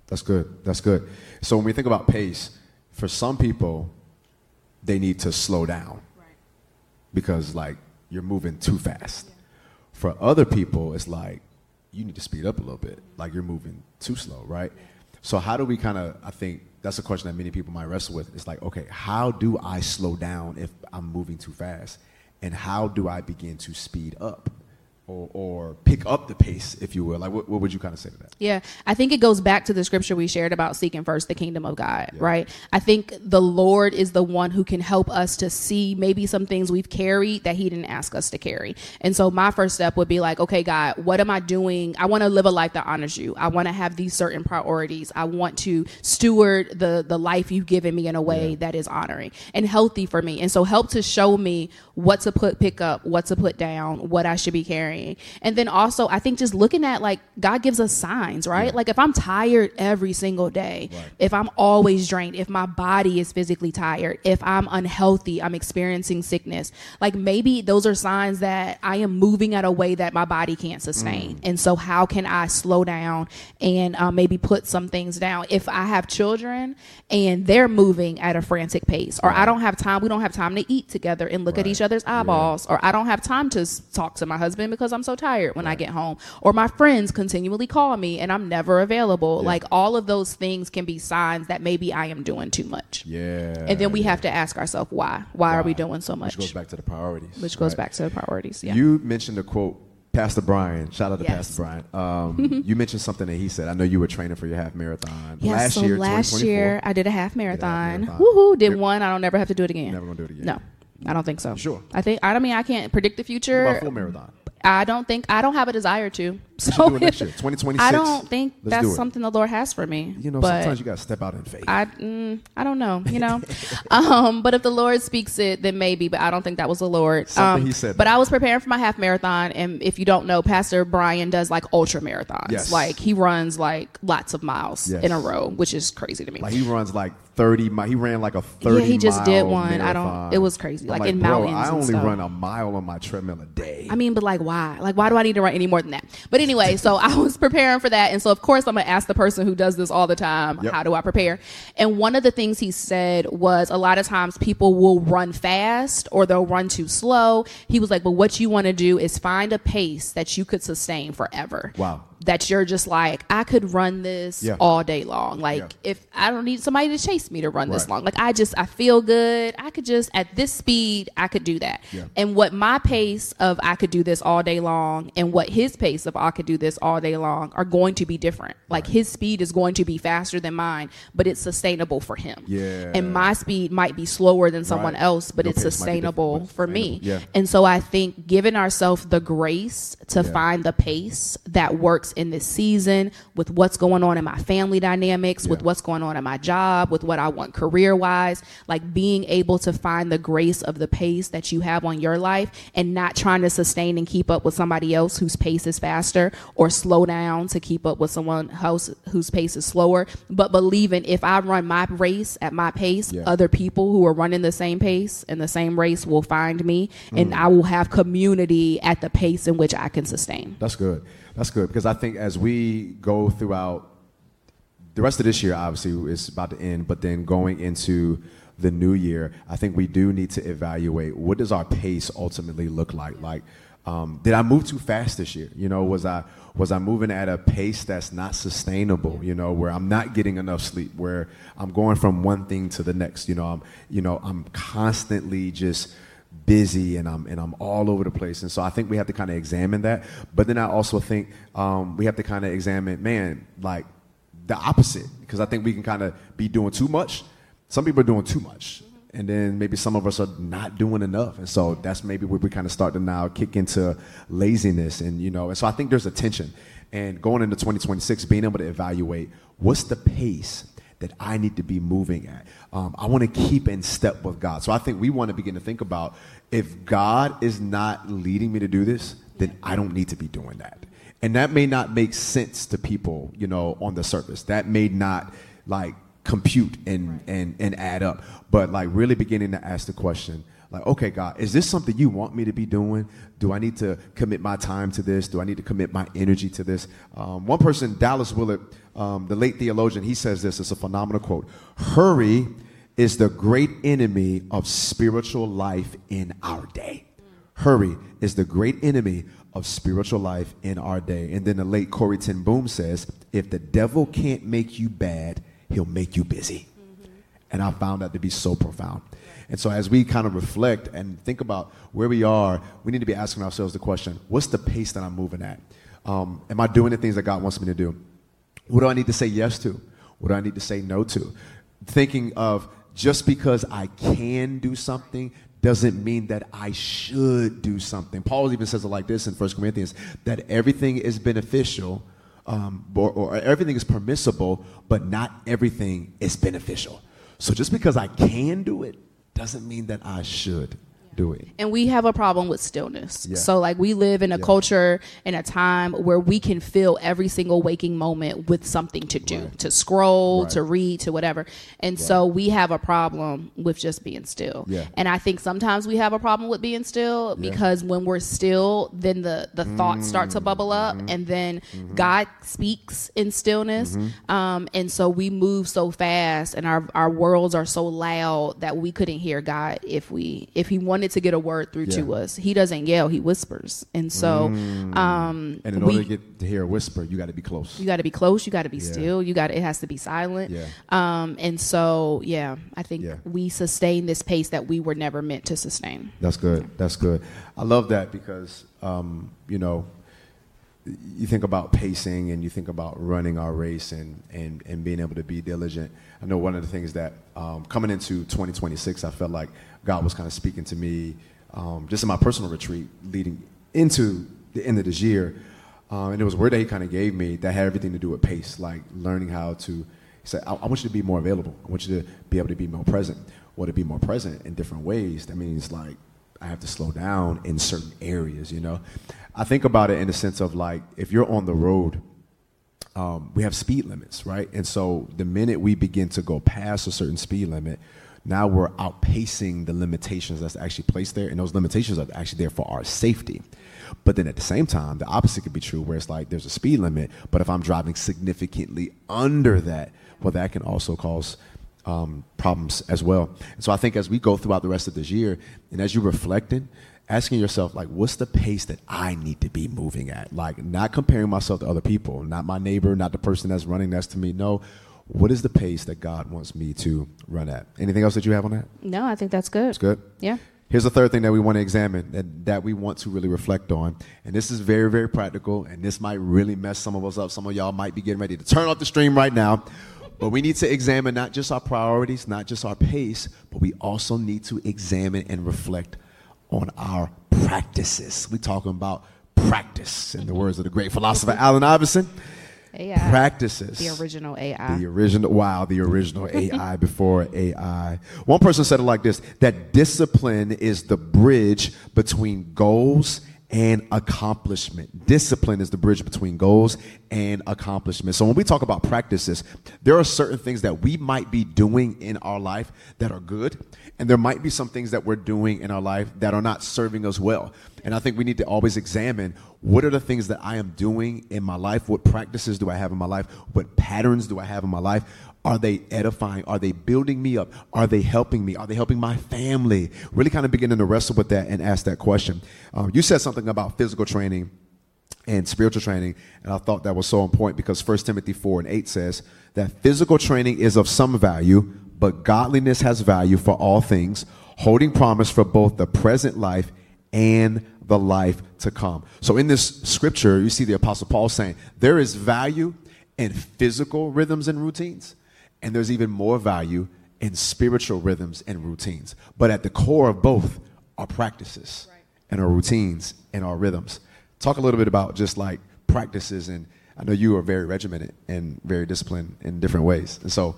That's good. That's good. So when we think about pace, for some people, they need to slow down right. because like you're moving too fast. Yeah. For other people, it's like you need to speed up a little bit, like you're moving too slow, right? Yeah. So how do we kind of, I think that's a question that many people might wrestle with. It's like, okay, how do I slow down if I'm moving too fast? And how do I begin to speed up? Or, or pick up the pace, if you will. Like, what, what would you kind of say to that? Yeah, I think it goes back to the scripture we shared about seeking first the kingdom of God, yeah. right? I think the Lord is the one who can help us to see maybe some things we've carried that he didn't ask us to carry. And so my first step would be like, okay, God, what am I doing? I want to live a life that honors you. I want to have these certain priorities. I want to steward the, the life you've given me in a way yeah. that is honoring and healthy for me. And so help to show me what to put, pick up, what to put down, what I should be carrying. And then also, I think just looking at like God gives us signs, right? Yeah. Like if I'm tired every single day, right. if I'm always drained, if my body is physically tired, if I'm unhealthy, I'm experiencing sickness, like maybe those are signs that I am moving at a way that my body can't sustain. Mm. And so how can I slow down and uh, maybe put some things down? If I have children and they're moving at a frantic pace, or right. I don't have time, we don't have time to eat together and look right. at each other's eyeballs, yeah. or I don't have time to s- talk to my husband because I'm so tired when right. I get home, or my friends continually call me and I'm never available. Yeah. Like all of those things can be signs that maybe I am doing too much. Yeah. And then we have to ask ourselves why. Why wow. are we doing so much? Which goes back to the priorities. Which goes right? back to the priorities. Yeah. You mentioned a quote, Pastor Brian. Shout out to yes. Pastor Brian. Um, you mentioned something that he said. I know you were training for your half marathon. Yes, last so year, last year I did a half marathon. Did a half marathon. Woohoo! Did one. I don't never have to do it again. Never gonna do it again. No, I don't think so. Sure. I think I don't mean I can't predict the future. What about full marathon? I don't think I don't have a desire to. So should do it next year, twenty twenty-six. I don't think Let's that's do something the Lord has for me. You know, but sometimes you gotta step out in faith. I mm, I don't know, you know. um, but if the Lord speaks it, then maybe. But I don't think that was the Lord. Something um, he said. But that. I was preparing for my half marathon, and if you don't know, Pastor Brian does like ultra marathons. Yes. Like he runs like lots of miles yes. in a row, which is crazy to me. Like he runs like thirty miles. He ran like a thirty. Yeah, he just mile did one. Marathon. I don't. It was crazy. Like, like in bro, mountains. I only and stuff. run a mile on my treadmill a day. I mean, but like, why? Like, why do I need to run any more than that? But anyway, so I was preparing for that. And so, of course, I'm going to ask the person who does this all the time, yep. how do I prepare? And one of the things he said was a lot of times people will run fast or they'll run too slow. He was like, but what you want to do is find a pace that you could sustain forever. Wow. That you're just like, I could run this yeah. all day long. Like yeah. if I don't need somebody to chase me to run right. this long, like I just, I feel good. I could just at this speed, I could do that. Yeah. And what my pace of I could do this all day long and what his pace of I could do this all day long are going to be different. Like right. his speed is going to be faster than mine, but it's sustainable for him. Yeah. And my speed might be slower than someone right. else, but Your it's sustainable but for sustainable. me. Yeah. And so I think giving ourselves the grace to yeah. find the pace that works in this season with what's going on in my family dynamics, yeah. with what's going on in my job, with what I want career-wise, like being able to find the grace of the pace that you have on your life and not trying to sustain and keep up with somebody else whose pace is faster or slow down to keep up with someone else whose pace is slower, but believing if I run my race at my pace, yeah. other people who are running the same pace and the same race will find me mm. and I will have community at the pace in which I can sustain. That's good. That's good, because I think as we go throughout the rest of this year, obviously is about to end, but then going into the new year, I think we do need to evaluate what does our pace ultimately look like. Like, um, did I move too fast this year? You know, was I was I moving at a pace that's not sustainable? You know, where I'm not getting enough sleep, where I'm going from one thing to the next. You know, I'm you know I'm constantly just busy and I'm and I'm all over the place, and so I think we have to kind of examine that. But then I also think um, we have to kind of examine, man, like the opposite, because I think we can kind of be doing too much. Some people are doing too much, and then maybe some of us are not doing enough, and so that's maybe where we kind of start to now kick into laziness, and you know, and so I think there's a tension. And going into twenty twenty-six, being able to evaluate what's the pace that I need to be moving at. Um, I want to keep in step with God. So I think we want to begin to think about, if God is not leading me to do this, then I don't need to be doing that. And that may not make sense to people, you know, on the surface. That may not like compute and, and, and add up. But like really beginning to ask the question, like, okay, God, is this something you want me to be doing? Do I need to commit my time to this? Do I need to commit my energy to this? Um, one person, Dallas Willard, um, the late theologian, he says this. It's a phenomenal quote. Hurry is the great enemy of spiritual life in our day. Hurry is the great enemy of spiritual life in our day. And then the late Corrie ten Boom says, if the devil can't make you bad, he'll make you busy. Mm-hmm. And I found that to be so profound. And so as we kind of reflect and think about where we are, we need to be asking ourselves the question, what's the pace that I'm moving at? Um, am I doing the things that God wants me to do? What do I need to say yes to? What do I need to say no to? Thinking of just because I can do something doesn't mean that I should do something. Paul even says it like this in First Corinthians, that everything is beneficial, um, or, or everything is permissible, but not everything is beneficial. So just because I can do it doesn't mean that I should do it. And we have a problem with stillness. Yeah. So like we live in a yeah. culture and a time where we can fill every single waking moment with something to do, right. to scroll, right. to read, to whatever. And right. so we have a problem with just being still. Yeah. And I think sometimes we have a problem with being still yeah. because when we're still, then the, the mm-hmm. thoughts start to bubble up mm-hmm. and then mm-hmm. God speaks in stillness. Mm-hmm. Um, and so we move so fast and our, our worlds are so loud that we couldn't hear God if we, if he wanted to get a word through yeah. to us. He doesn't yell, he whispers. And so mm. um and in we, order to get to hear a whisper, you got to be close. You got to be close, you got to be yeah. still, you got it has to be silent. Yeah. Um and so yeah, I think yeah. we sustain this pace that we were never meant to sustain. That's good. Yeah. That's good. I love that because um you know, you think about pacing and you think about running our race and, and, and being able to be diligent. I know one of the things that um, coming into twenty twenty-six, I felt like God was kind of speaking to me um, just in my personal retreat leading into the end of this year. Um, and it was a word that he kind of gave me that had everything to do with pace, like learning how to, he said, I, I want you to be more available. I want you to be able to be more present. Well, to be more present in different ways, that means like I have to slow down in certain areas, you know. I think about it in the sense of like, if you're on the road, um, we have speed limits, right? And so the minute we begin to go past a certain speed limit, now we're outpacing the limitations that's actually placed there. And those limitations are actually there for our safety. But then at the same time, the opposite could be true where it's like there's a speed limit, but if I'm driving significantly under that, well, that can also cause um, problems as well. And so I think as we go throughout the rest of this year, and as you're reflecting, asking yourself, like, what's the pace that I need to be moving at? Like, not comparing myself to other people, not my neighbor, not the person that's running next to me. No, what is the pace that God wants me to run at? Anything else that you have on that? No, I think that's good. It's good? Yeah. Here's the third thing that we want to examine, that, that we want to really reflect on. And this is very, very practical, and this might really mess some of us up. Some of y'all might be getting ready to turn off the stream right now. But we need to examine not just our priorities, not just our pace, but we also need to examine and reflect on our practices. We're talking about practice, in the words of the great philosopher Allen Iverson. A I. Practices. The original A I. The original, wow, the original A I before A I. One person said it like this, that discipline is the bridge between goals and accomplishment. Discipline is the bridge between goals and accomplishment. So when we talk about practices, there are certain things that we might be doing in our life that are good, and there might be some things that we're doing in our life that are not serving us well. And I think we need to always examine, what are the things that I am doing in my life? What practices do I have in my life? What patterns do I have in my life? Are they edifying? Are they building me up? Are they helping me? Are they helping my family? Really kind of beginning to wrestle with that and ask that question. Um, you said something about physical training and spiritual training, and I thought that was so important because First Timothy four and eight says that physical training is of some value, but godliness has value for all things, holding promise for both the present life and the life to come. So in this scripture, you see the Apostle Paul saying there is value in physical rhythms and routines, and there's even more value in spiritual rhythms and routines. But at the core of both are practices right. and our routines and our rhythms. Talk a little bit about just like practices. And I know you are very regimented and very disciplined in different ways. And so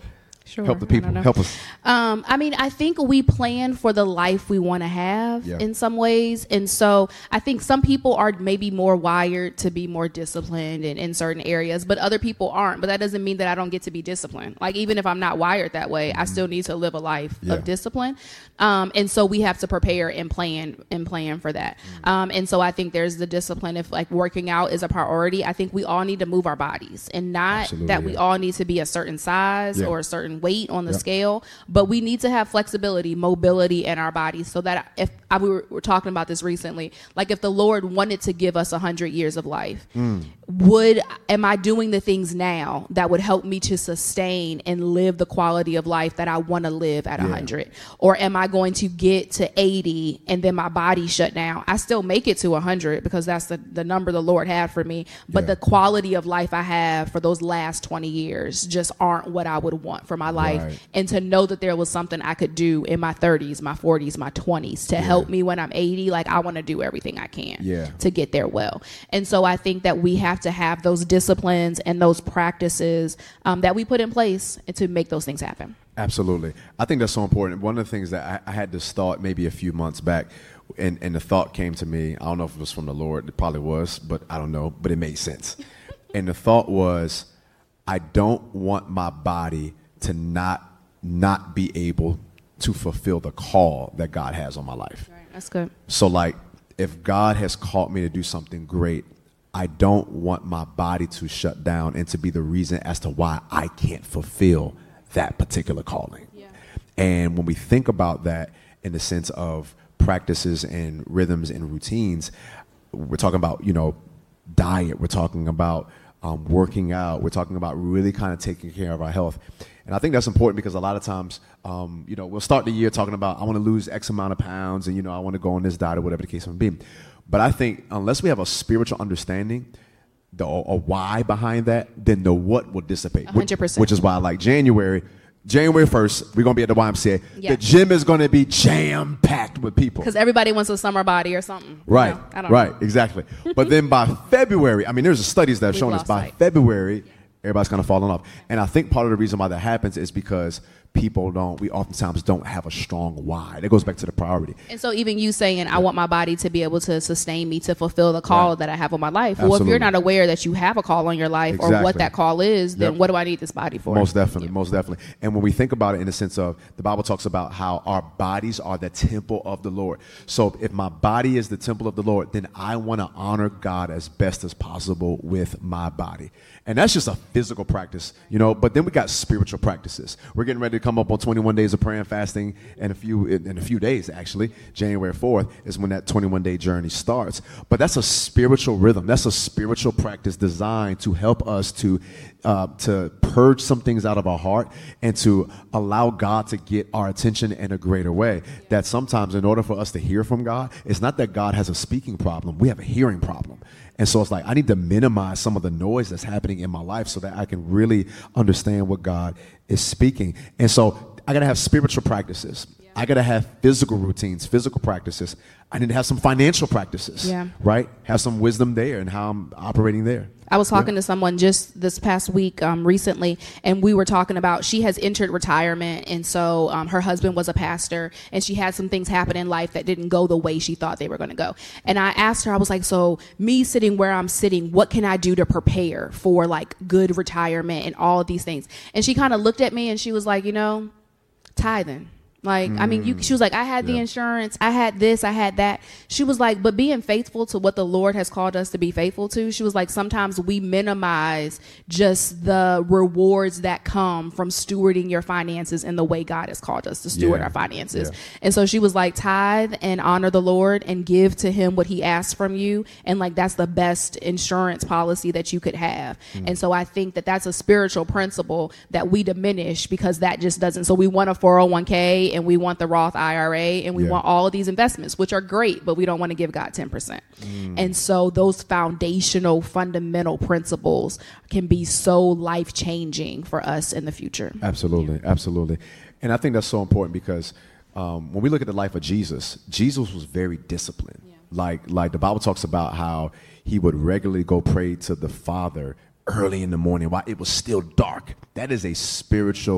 Sure. Help the people. Help us. Um, I mean, I think we plan for the life we want to have yeah. in some ways. And so I think some people are maybe more wired to be more disciplined in, in certain areas, but other people aren't. But that doesn't mean that I don't get to be disciplined. Like, even if I'm not wired that way, mm-hmm. I still need to live a life yeah. of discipline. Um, and so we have to prepare and plan and plan for that. Mm-hmm. Um, and so I think there's the discipline. If like working out is a priority, I think we all need to move our bodies, and not Absolutely, that we yeah. all need to be a certain size yeah. or a certain weight on the yep. scale, but we need to have flexibility, mobility in our bodies, so that if I, we were, were talking about this recently, like if the Lord wanted to give us a hundred years of life, mm. would, am I doing the things now that would help me to sustain and live the quality of life that I want to live at a yeah. hundred? Or am I going to get to eighty and then my body shut down? I still make it to a hundred because that's the, the number the Lord had for me. But yeah. the quality of life I have for those last twenty years just aren't what I would want for my life. Right. And to know that there was something I could do in my thirties, my forties, my twenties to yeah. help me when I'm eighty, like I want to do everything I can yeah. to get there well. And so I think that we have to have those disciplines and those practices um, that we put in place to make those things happen. Absolutely. I think that's so important. One of the things that I, I had this thought maybe a few months back, and, and the thought came to me. I don't know if it was from the Lord. It probably was, but I don't know. But it made sense. And the thought was, I don't want my body to not not be able to fulfill the call that God has on my life. Right. That's good. So like, if God has called me to do something great, I don't want my body to shut down and to be the reason as to why I can't fulfill that particular calling. Yeah. And when we think about that in the sense of practices and rhythms and routines, we're talking about, you know, diet, we're talking about um, working out, we're talking about really kind of taking care of our health. And I think that's important because a lot of times, um, you know, we'll start the year talking about, I want to lose X amount of pounds and, you know, I want to go on this diet or whatever the case may be. But I think unless we have a spiritual understanding, the a why behind that, then the what will dissipate. one hundred percent. Which, which is why, like January, January first, we're going to be at the Y M C A. Yeah. The gym is going to be jam-packed with people. Because everybody wants a summer body or something. Right, you know, I don't right, know. exactly. But then by February, I mean, there's studies that have We've shown us by sight. February, everybody's kind of falling off. And I think part of the reason why that happens is because people don't, we oftentimes don't have a strong why. That goes back to the priority. And so even you saying, yeah. I want my body to be able to sustain me to fulfill the call right. that I have on my life. Absolutely. Well, if you're not aware that you have a call on your life exactly. or what that call is, then yep. what do I need this body for? Most definitely, yeah. most definitely. And when we think about it in the sense of, the Bible talks about how our bodies are the temple of the Lord. So if my body is the temple of the Lord, then I want to honor God as best as possible with my body. And that's just a physical practice, you know, but then we got spiritual practices. We're getting ready to come up on twenty-one days of prayer and fasting in a few in a few days, actually. January fourth is when that twenty-one day journey starts. But that's a spiritual rhythm. That's a spiritual practice designed to help us to uh, to purge some things out of our heart and to allow God to get our attention in a greater way. That sometimes in order for us to hear from God, it's not that God has a speaking problem. We have a hearing problem. And so it's like, I need to minimize some of the noise that's happening in my life so that I can really understand what God is speaking. And so I got to have spiritual practices. Yeah. I got to have physical routines, physical practices. I need to have some financial practices, yeah. right? Have some wisdom there and how I'm operating there. I was talking yeah. to someone just this past week um, recently, and we were talking about she has entered retirement, and so um, her husband was a pastor, and she had some things happen in life that didn't go the way she thought they were going to go. And I asked her, I was like, so me sitting where I'm sitting, what can I do to prepare for like good retirement and all of these things? And she kind of looked at me and she was like, you know, tithing. Like, mm. I mean, you, she was like, I had the yeah. insurance, I had this, I had that. She was like, but being faithful to what the Lord has called us to be faithful to, she was like, sometimes we minimize just the rewards that come from stewarding your finances in the way God has called us to steward yeah. our finances. Yeah. And so she was like, tithe and honor the Lord and give to him what he asks from you. And like, that's the best insurance policy that you could have. Mm. And so I think that that's a spiritual principle that we diminish because that just doesn't. So we want a four oh one k and we want the Roth I R A and we yeah. want all of these investments, which are great, but we don't want to give God ten percent. Mm. And so those foundational, fundamental principles can be so life-changing for us in the future. Absolutely, yeah. absolutely. And I think that's so important because um, when we look at the life of Jesus, Jesus was very disciplined. Yeah. Like, like the Bible talks about how he would regularly go pray to the Father early in the morning while it was still dark. That is a spiritual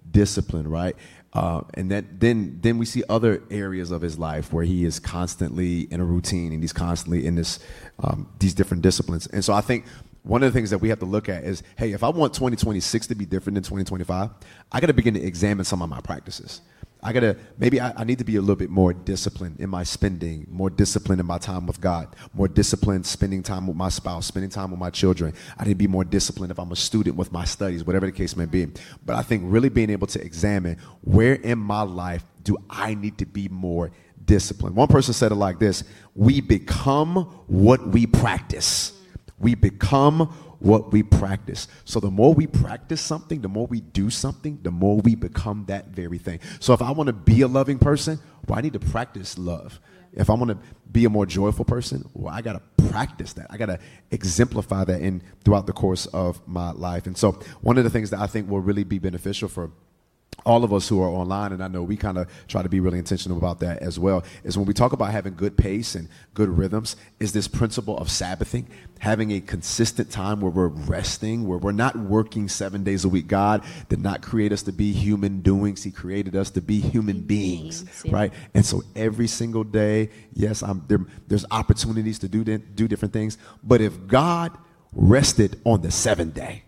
discipline, right? Uh, and that then then we see other areas of his life where he is constantly in a routine and he's constantly in this um, these different disciplines. And so I think one of the things that we have to look at is, hey, if I want twenty twenty-six to be different than twenty twenty-five, I got to begin to examine some of my practices. I got to, maybe I, I need to be a little bit more disciplined in my spending, more disciplined in my time with God, more disciplined spending time with my spouse, spending time with my children. I need to be more disciplined if I'm a student with my studies, whatever the case may be. But I think really being able to examine, where in my life do I need to be more disciplined? One person said it like this: we become what we practice. We become what we practice. So the more we practice something, the more we do something, the more we become that very thing. So if I want to be a loving person, well, I need to practice love. Yeah. If I want to be a more joyful person, well, I got to practice that. I got to exemplify that in throughout the course of my life. And so one of the things that I think will really be beneficial for all of us who are online, and I know we kind of try to be really intentional about that as well, is when we talk about having good pace and good rhythms, is this principle of Sabbathing, having a consistent time where we're resting, where we're not working seven days a week. God did not create us to be human doings. He created us to be human beings, beings yeah. right? And so every single day, yes, I'm, there, there's opportunities to do, do different things, but if God rested on the seventh day,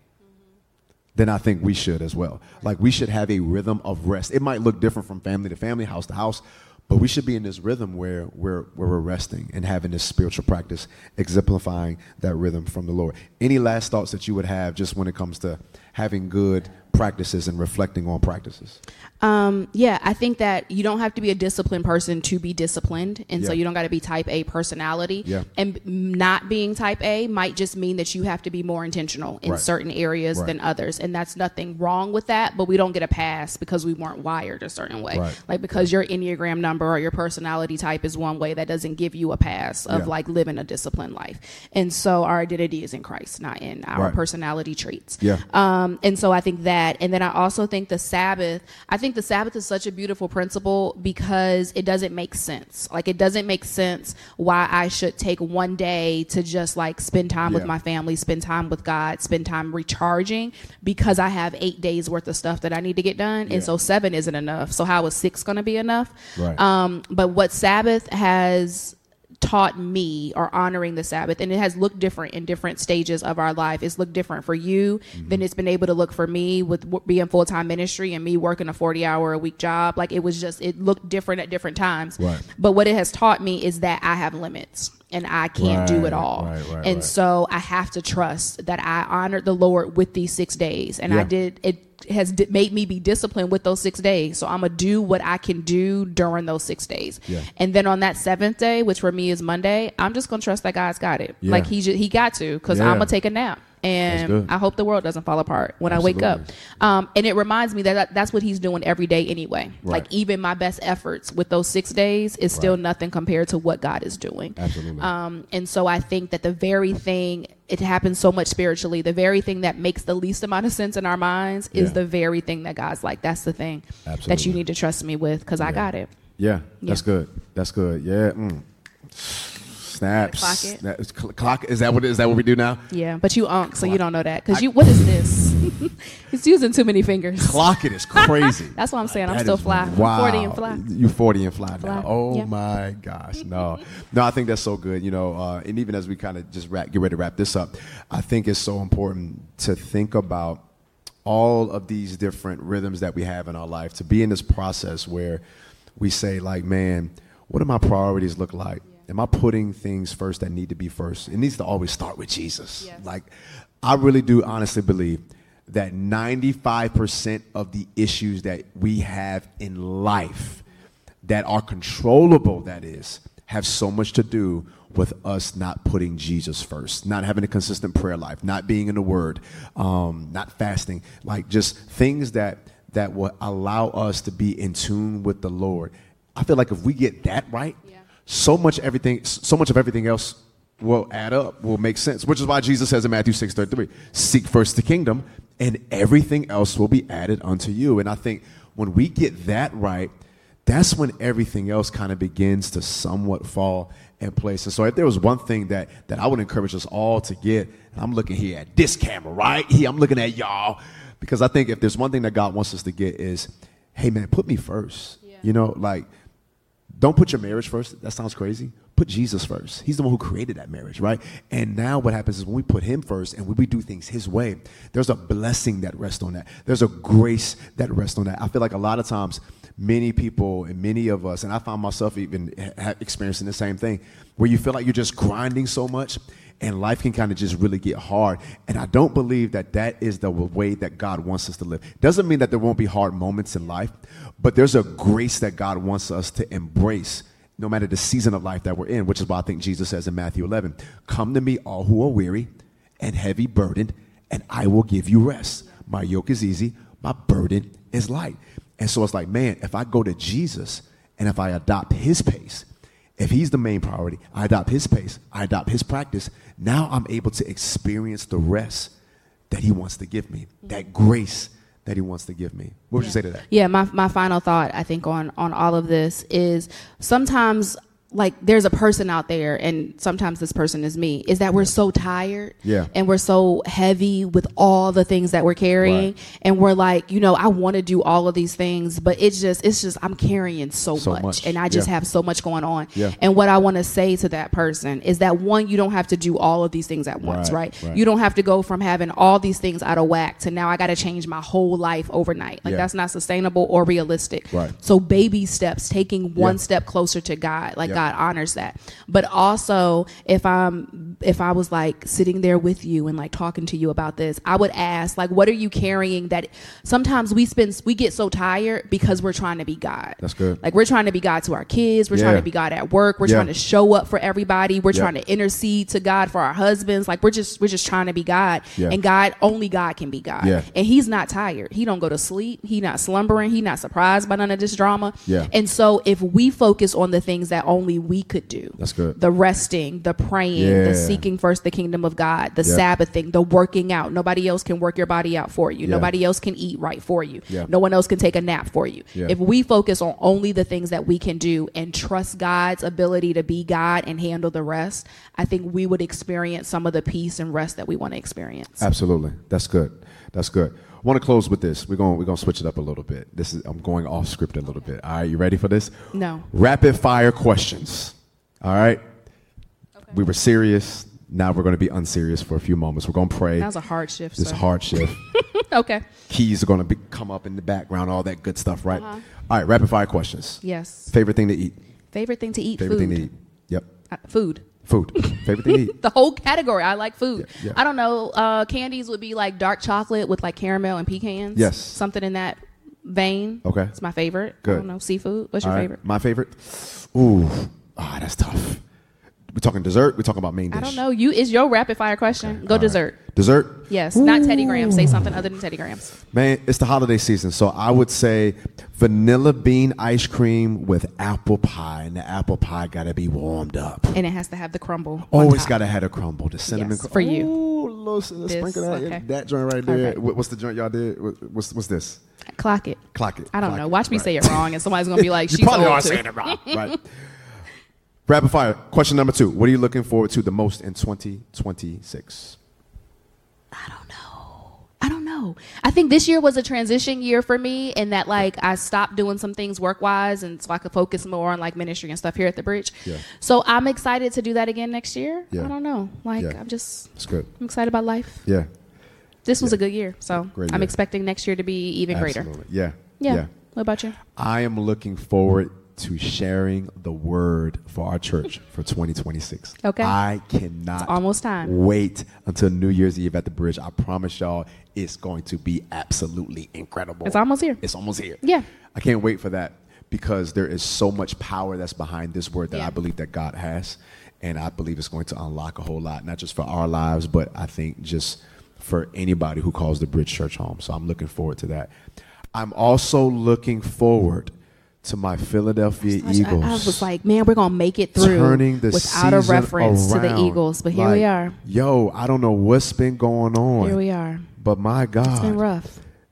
then I think we should as well. Like, we should have a rhythm of rest. It might look different from family to family, house to house, but we should be in this rhythm where we're, where we're resting and having this spiritual practice, exemplifying that rhythm from the Lord. Any last thoughts that you would have just when it comes to having good practices and reflecting on practices? Um, yeah, I think that you don't have to be a disciplined person to be disciplined. And yeah. so you don't got to be type A personality. Yeah. And not being type A might just mean that you have to be more intentional in right. certain areas right. than others. And that's nothing wrong with that, but we don't get a pass because we weren't wired a certain way. Right. Like, because your Enneagram number or your personality type is one way, that doesn't give you a pass of yeah. like living a disciplined life. And so our identity is in Christ, not in our right. personality traits. Yeah. Um, and so I think that, and then I also think the Sabbath, I think the Sabbath is such a beautiful principle because it doesn't make sense. Like, it doesn't make sense why I should take one day to just like spend time yeah. with my family, spend time with God, spend time recharging, because I have eight days worth of stuff that I need to get done. Yeah. And so seven isn't enough. So how is six going to be enough? Right. Um, but what Sabbath has taught me, or honoring the Sabbath, and it has looked different in different stages of our life. It's looked different for you mm-hmm. than it's been able to look for me with w- being full-time ministry and me working a forty hour a week job. Like, it was just, it looked different at different times. Right. But what it has taught me is that I have limits and I can't right, do it all. Right, right, and right. so I have to trust that I honored the Lord with these six days. And yeah. I did, it has d- made me be disciplined with those six days. So I'm going to do what I can do during those six days. Yeah. And then on that seventh day, which for me is Monday, I'm just going to trust that God's got it. Yeah. Like, he ju- he got to, because yeah. I'm going to take a nap. And I hope the world doesn't fall apart when Absolutely. I wake up. Um, and it reminds me that, that that's what he's doing every day anyway. Right. Like, even my best efforts with those six days is still right. nothing compared to what God is doing. Absolutely. Um, and so I think that the very thing, it happens so much spiritually, the very thing that makes the least amount of sense in our minds is yeah. the very thing that God's like, that's the thing Absolutely. that you need to trust me with, because yeah. I got it. Yeah, that's yeah. good. That's good. Yeah. Mm. Snaps. Clock it. Snaps. Cl- clock. Is that what is that what we do now? Yeah, but you unk, so Clock. you don't know that. Because you, what is this? It's using too many fingers. Clock it is crazy. That's what I'm saying. I'm That still is- fly. Wow. I'm forty and fly. You forty and fly, Fly. now. Oh Yeah. my gosh. No. No, I think that's so good. You know, uh, and even as we kind of just wrap, get ready to wrap this up, I think it's so important to think about all of these different rhythms that we have in our life, to be in this process where we say, like, man, what do my priorities look like? Am I putting things first that need to be first? It needs to always start with Jesus. Yes. Like, I really do honestly believe that ninety-five percent of the issues that we have in life that are controllable, that is, have so much to do with us not putting Jesus first, not having a consistent prayer life, not being in the Word, um, not fasting, like just things that that will allow us to be in tune with the Lord. I feel like if we get that right, yeah. so much everything, so much of everything else will add up, will make sense, which is why Jesus says in Matthew six thirty-three, seek first the kingdom and everything else will be added unto you. And I think when we get that right, that's when everything else kind of begins to somewhat fall in place. And so if there was one thing that, that I would encourage us all to get, and I'm looking here at this camera right here, I'm looking at y'all, Because I think if there's one thing that God wants us to get is, hey, man, put me first. Yeah. You know, like, don't put your marriage first. That sounds crazy. Put Jesus first. He's the one who created that marriage, right? And now what happens is when we put him first and when we do things his way, there's a blessing that rests on that. There's a grace that rests on that. I feel like a lot of times, many people and many of us, and I found myself even ha- experiencing the same thing, where you feel like you're just grinding so much and life can kind of just really get hard. And I don't believe that that is the way that God wants us to live. Doesn't mean that there won't be hard moments in life, but there's a grace that God wants us to embrace no matter the season of life that we're in, which is why I think Jesus says in Matthew eleven, come to me all who are weary and heavy burdened, and I will give you rest. My yoke is easy, my burden is light. And so it's like, man, if I go to Jesus and if I adopt his pace, if he's the main priority, I adopt his pace, I adopt his practice, now I'm able to experience the rest that he wants to give me, that grace that he wants to give me. What would yeah. you say to that? Yeah, my my final thought, I think, on on all of this is sometimes, like, there's a person out there, and sometimes this person is me, is that we're so tired Yeah. and we're so heavy with all the things that we're carrying. Right. And we're like, you know, I want to do all of these things, but it's just, it's just, I'm carrying so, So much, much. and I just Yeah. have so much going on. Yeah. And what I want to say to that person is that, one, you don't have to do all of these things at once, Right, right? right. You don't have to go from having all these things out of whack to now I got to change my whole life overnight. Like, Yeah. that's not sustainable or realistic. Right. So baby steps, taking one Yeah. step closer to God, like Yeah. God honors that. But also, if I'm if I was like sitting there with you and like talking to you about this, I would ask, like, what are you carrying that sometimes we spend we get so tired because we're trying to be God. That's good. Like, we're trying to be God to our kids, we're Yeah. trying to be God at work, we're Yeah. trying to show up for everybody, we're Yeah. trying to intercede to God for our husbands. Like, we're just we're just trying to be God. Yeah. And God, only God can be God. Yeah. And he's not tired. He don't go to sleep. He not slumbering. He not surprised by none of this drama. Yeah. And so if we focus on the things that only we could do, That's good. the resting, the praying, Yeah. the seeking first the kingdom of God, the Yep. Sabbathing, the working out. Nobody else can work your body out for you. Yeah. Nobody else can eat right for you. Yeah. No one else can take a nap for you. Yeah. If we focus on only the things that we can do and trust God's ability to be God and handle the rest, I think we would experience some of the peace and rest that we want to experience. Absolutely. That's good. That's good. I want to close with this. We're going we're going to switch it up a little bit. This is I'm going off script a little bit. All right, you ready for this? No. Rapid fire questions. All right? We were serious. Now we're going to be unserious for a few moments. We're going to pray. That was a hard shift. This sir. hard shift. Okay. Keys are going to be, come up in the background, all that good stuff, right? Uh-huh. All right, rapid fire questions. Yes. Favorite thing to eat? Favorite thing to eat? Favorite food. thing to eat? Yep. Uh, food. Food. Favorite thing to eat? The whole category. I like food. Yeah, yeah. I don't know. Uh, candies would be like dark chocolate with like caramel and pecans. Yes. Something in that vein. Okay. It's my favorite. Good. I don't know. Seafood. What's your All right, favorite? My favorite? Ooh. Ah, that's tough. We're talking dessert? We're talking about main dish? I don't know. You is your rapid fire question. Okay, Go all right. dessert. Dessert? Yes. Not Teddy Graham. Say something other than Teddy Grahams. Man, it's the holiday season, so I would say vanilla bean ice cream with apple pie, and the apple pie got to be warmed up. And it has to have the crumble. Oh, on it's top. got to have a crumble, the cinnamon Yes, crumble. for you. Ooh, little, let's This, sprinkle that, okay. that joint right there. Okay. What- What's the joint y'all did? What- What's, what's this? Clock it. Clock it. I don't Clock know. it. Watch me Right. say it wrong, and somebody's gonna be like, You "She's probably old are too." saying it wrong. Right. Rapid fire. Question number two. What are you looking forward to the most in twenty twenty-six? I don't know. I don't know. I think this year was a transition year for me in that, like, I stopped doing some things work wise, and so I could focus more on like ministry and stuff here at the Bridge. Yeah. So I'm excited to do that again next year. Yeah. I don't know. Like, Yeah. I'm just, It's good. I'm excited about life. Yeah. This was Yeah. a good year, so Great I'm year. expecting next year to be even greater. Absolutely. Yeah. Yeah. Yeah. What about you? I am looking forward to sharing the word for our church for twenty twenty-six. Okay. I cannot It's almost time. wait until New Year's Eve at the Bridge. I promise y'all it's going to be absolutely incredible. It's almost here. It's almost here. Yeah. I can't wait for that because there is so much power that's behind this word that Yeah. I believe that God has. And I believe it's going to unlock a whole lot, not just for our lives, but I think just for anybody who calls the Bridge Church home. So I'm looking forward to that. I'm also looking forward to my Philadelphia I, Eagles. I was like, man, we're gonna make it through Turning the without a season reference to the around. Eagles, but here we Like, are. Yo, I don't know what's been going on. Here we are. But my God, It's been rough.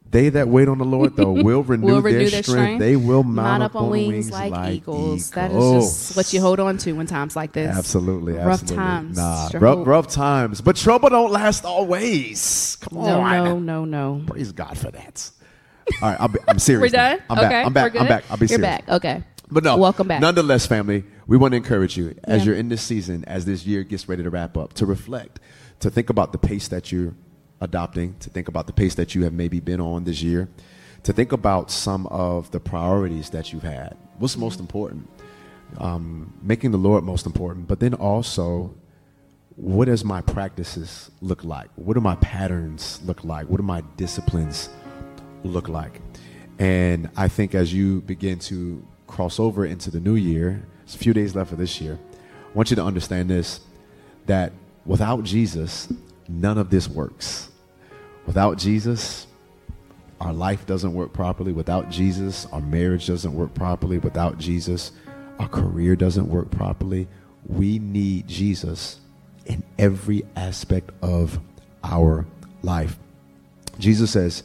They that wait on the Lord, though, will renew, will their, renew their strength. strength. They will mount, mount up, up on wings, wings like, like eagles. eagles. That is just what you hold on to in times like this. Absolutely. Rough absolutely. times. Nah, rough, rough times. But trouble don't last always. Come no, on. No, no, no. Praise God for that. All right, I'll be, I'm serious. We're done? I'm okay. back. I'm back. I'm back. I'll be You're serious. back. Okay. But no, welcome back. Nonetheless, family, we want to encourage you as Yeah. you're in this season, as this year gets ready to wrap up, to reflect, to think about the pace that you're adopting, to think about the pace that you have maybe been on this year, to think about some of the priorities that you've had. What's most important? Um, making the Lord most important, but then also, what does my practices look like? What do my patterns look like? What do my disciplines look like? And I think as you begin to cross over into the new year, it's a few days left of this year, I want you to understand this, that without Jesus, none of this works. Without Jesus, our life doesn't work properly. Without Jesus, our marriage doesn't work properly. Without Jesus, our career doesn't work properly. We need Jesus in every aspect of our life. Jesus says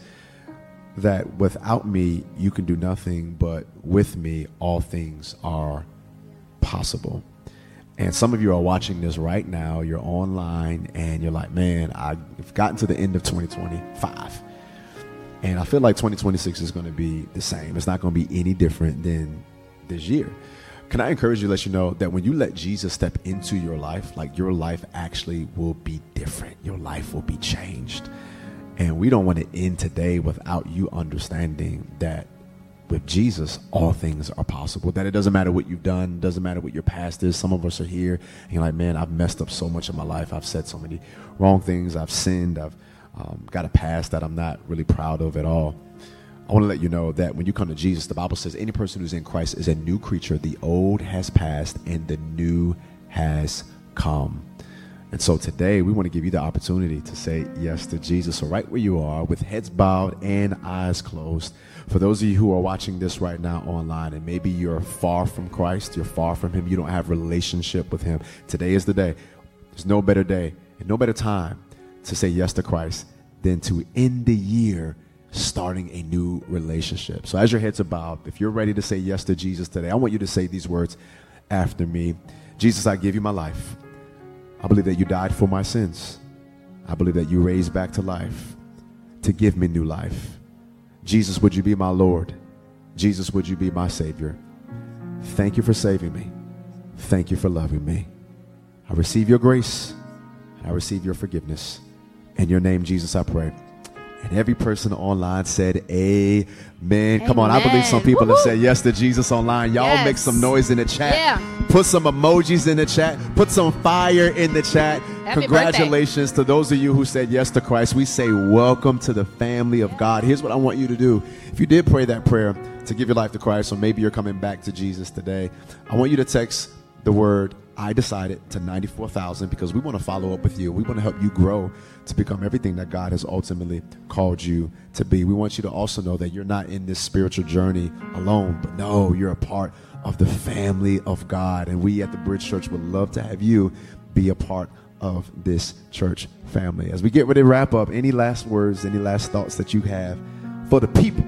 that without me, you can do nothing, but with me, all things are possible. And some of you are watching this right now. You're online and you're like, man, I've gotten to the end of twenty twenty-five. And I feel like twenty twenty-six is going to be the same. It's not going to be any different than this year. Can I encourage you, let you know that when you let Jesus step into your life, like your life actually will be different. Your life will be changed. And we don't want to end today without you understanding that with Jesus, all things are possible. That it doesn't matter what you've done, doesn't matter what your past is. Some of us are here and you're like, man, I've messed up so much in my life. I've said so many wrong things. I've sinned. I've um, got a past that I'm not really proud of at all. I want to let you know that when you come to Jesus, the Bible says any person who's in Christ is a new creature. The old has passed and the new has come. And so today we want to give you the opportunity to say yes to Jesus. So right where you are, with heads bowed and eyes closed, for those of you who are watching this right now online and maybe you're far from Christ, you're far from him, you don't have a relationship with him, today is the day. There's no better day and no better time to say yes to Christ than to end the year starting a new relationship. So as your heads are bowed, if you're ready to say yes to Jesus today, I want you to say these words after me. Jesus, I give you my life. I believe that you died for my sins. I believe that you raised back to life to give me new life. Jesus, would you be my Lord? Jesus, would you be my Savior? Thank you for saving me. Thank you for loving me. I receive your grace. I receive your forgiveness. In your name, Jesus, I pray. And every person online said amen. Amen. Come on, I believe some people Woo-hoo. have said yes to Jesus online. Y'all yes. make some noise in the chat. Yeah. Put some emojis in the chat. Put some fire in the chat. Happy Congratulations birthday. to those of you who said yes to Christ. We say welcome to the family of God. Here's what I want you to do. If you did pray that prayer to give your life to Christ, or maybe you're coming back to Jesus today, I want you to text the word I decided to ninety-four thousand, because we want to follow up with you. We want to help you grow to become everything that God has ultimately called you to be. We want you to also know that you're not in this spiritual journey alone, but no, you're a part of the family of God. And we at the Bridge Church would love to have you be a part of this church family. As we get ready to wrap up, any last words, any last thoughts that you have for the people?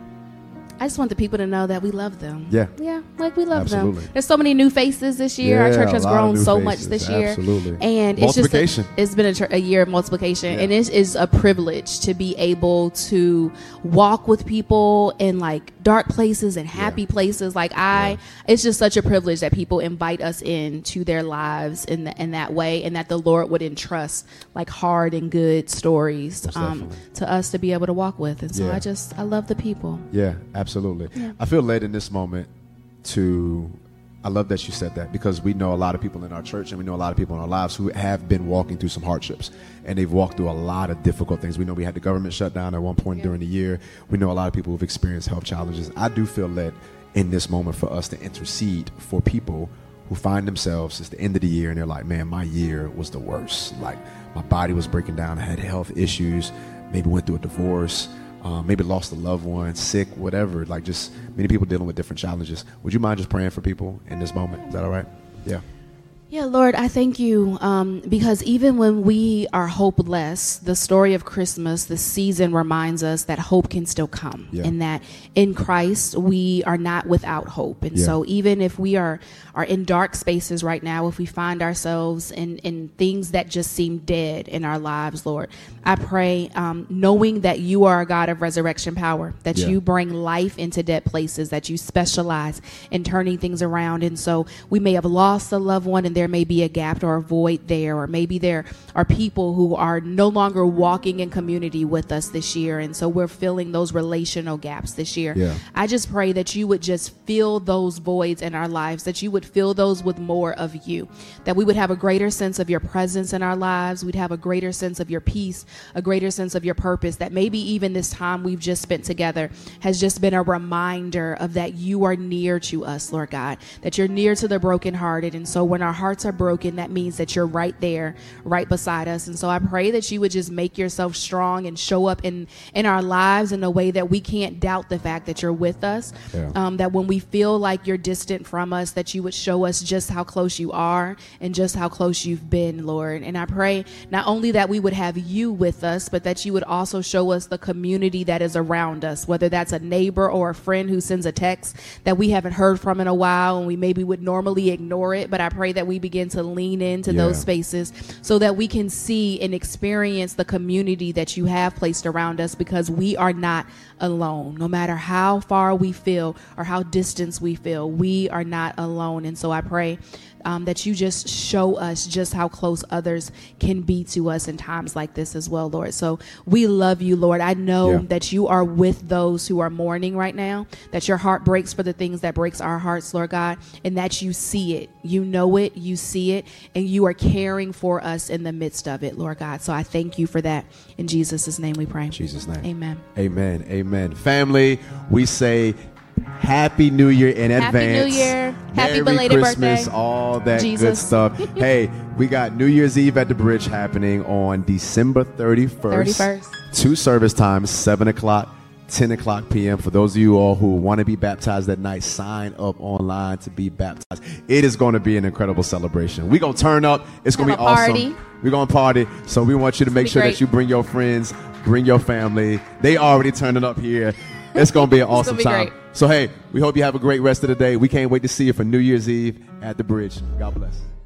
I just want the people to know that we love them. Yeah. Yeah, like we love Absolutely. them. There's so many new faces this year. Yeah, Our church has grown so faces. much this year. Absolutely. And it's just multiplication. A, it's been a, a year of multiplication. Yeah. And it is a privilege to be able to walk with people in like dark places and happy yeah. places. Like I, yeah. it's just such a privilege that people invite us into their lives in, the, in that way, and that the Lord would entrust like hard and good stories um, to us to be able to walk with. And so yeah. I just, I love the people. Yeah, absolutely. Yeah. I feel led in this moment to, I love that you said that, because we know a lot of people in our church and we know a lot of people in our lives who have been walking through some hardships, and they've walked through a lot of difficult things. We know we had the government shut down at one point yeah. during the year. We know a lot of people who've experienced health challenges. I do feel led in this moment for us to intercede for people who find themselves, it's the end of the year and they're like, man, my year was the worst. Like my body was breaking down. I had health issues, maybe went through a divorce, Um, maybe lost a loved one, sick, whatever. Like just many people dealing with different challenges. Would you mind just praying for people in this moment? Is that all right? Yeah. Yeah, Lord, I thank you um, because even when we are hopeless, the story of Christmas, the season reminds us that hope can still come, yeah. and that in Christ we are not without hope. And yeah. so even if we are, are in dark spaces right now, if we find ourselves in, in things that just seem dead in our lives, Lord, I pray um, knowing that you are a God of resurrection power, that yeah. you bring life into dead places, that you specialize in turning things around. And so we may have lost a loved one and there may be a gap or a void there, or maybe there are people who are no longer walking in community with us this year, and so we're filling those relational gaps this year. Yeah. I just pray that you would just fill those voids in our lives, that you would fill those with more of you, that we would have a greater sense of your presence in our lives, we'd have a greater sense of your peace, a greater sense of your purpose, that maybe even this time we've just spent together has just been a reminder of that you are near to us, Lord God, that you're near to the brokenhearted. And so when our hearts are broken, that means that you're right there, right beside us. And so I pray that you would just make yourself strong and show up in, in our lives in a way that we can't doubt the fact that you're with us. Yeah. Um, that when we feel like you're distant from us, that you would show us just how close you are and just how close you've been, Lord. And I pray not only that we would have you with us, but that you would also show us the community that is around us, whether that's a neighbor or a friend who sends a text that we haven't heard from in a while and we maybe would normally ignore it. But I pray that we begin to lean into yeah. those spaces so that we can see and experience the community that you have placed around us, because we are not alone. No matter how far we feel or how distant we feel, we are not alone. And so I pray Um, that you just show us just how close others can be to us in times like this as well, Lord. So we love you, Lord. I know yeah. that you are with those who are mourning right now, that your heart breaks for the things that breaks our hearts, Lord God, and that you see it, you know it, you see it, and you are caring for us in the midst of it, Lord God. So I thank you for that. In Jesus' name we pray. In Jesus' name. Amen. Amen. Amen. Family, we say Happy New Year in Happy advance. Happy New Year. Happy Merry belated Christmas, birthday. all that Jesus. good stuff. Hey, we got New Year's Eve at the Bridge happening on December thirty-first. thirty-first. Two service times, seven o'clock, ten o'clock p.m. For those of you all who want to be baptized that night, sign up online to be baptized. It is going to be an incredible celebration. We're going to turn up. It's going to be awesome. Party. We're going to party. So we want you to make sure great. that you bring your friends, bring your family. They already turning up here. It's going to be an awesome be time. Great. So, hey, we hope you have a great rest of the day. We can't wait to see you for New Year's Eve at the Bridge. God bless.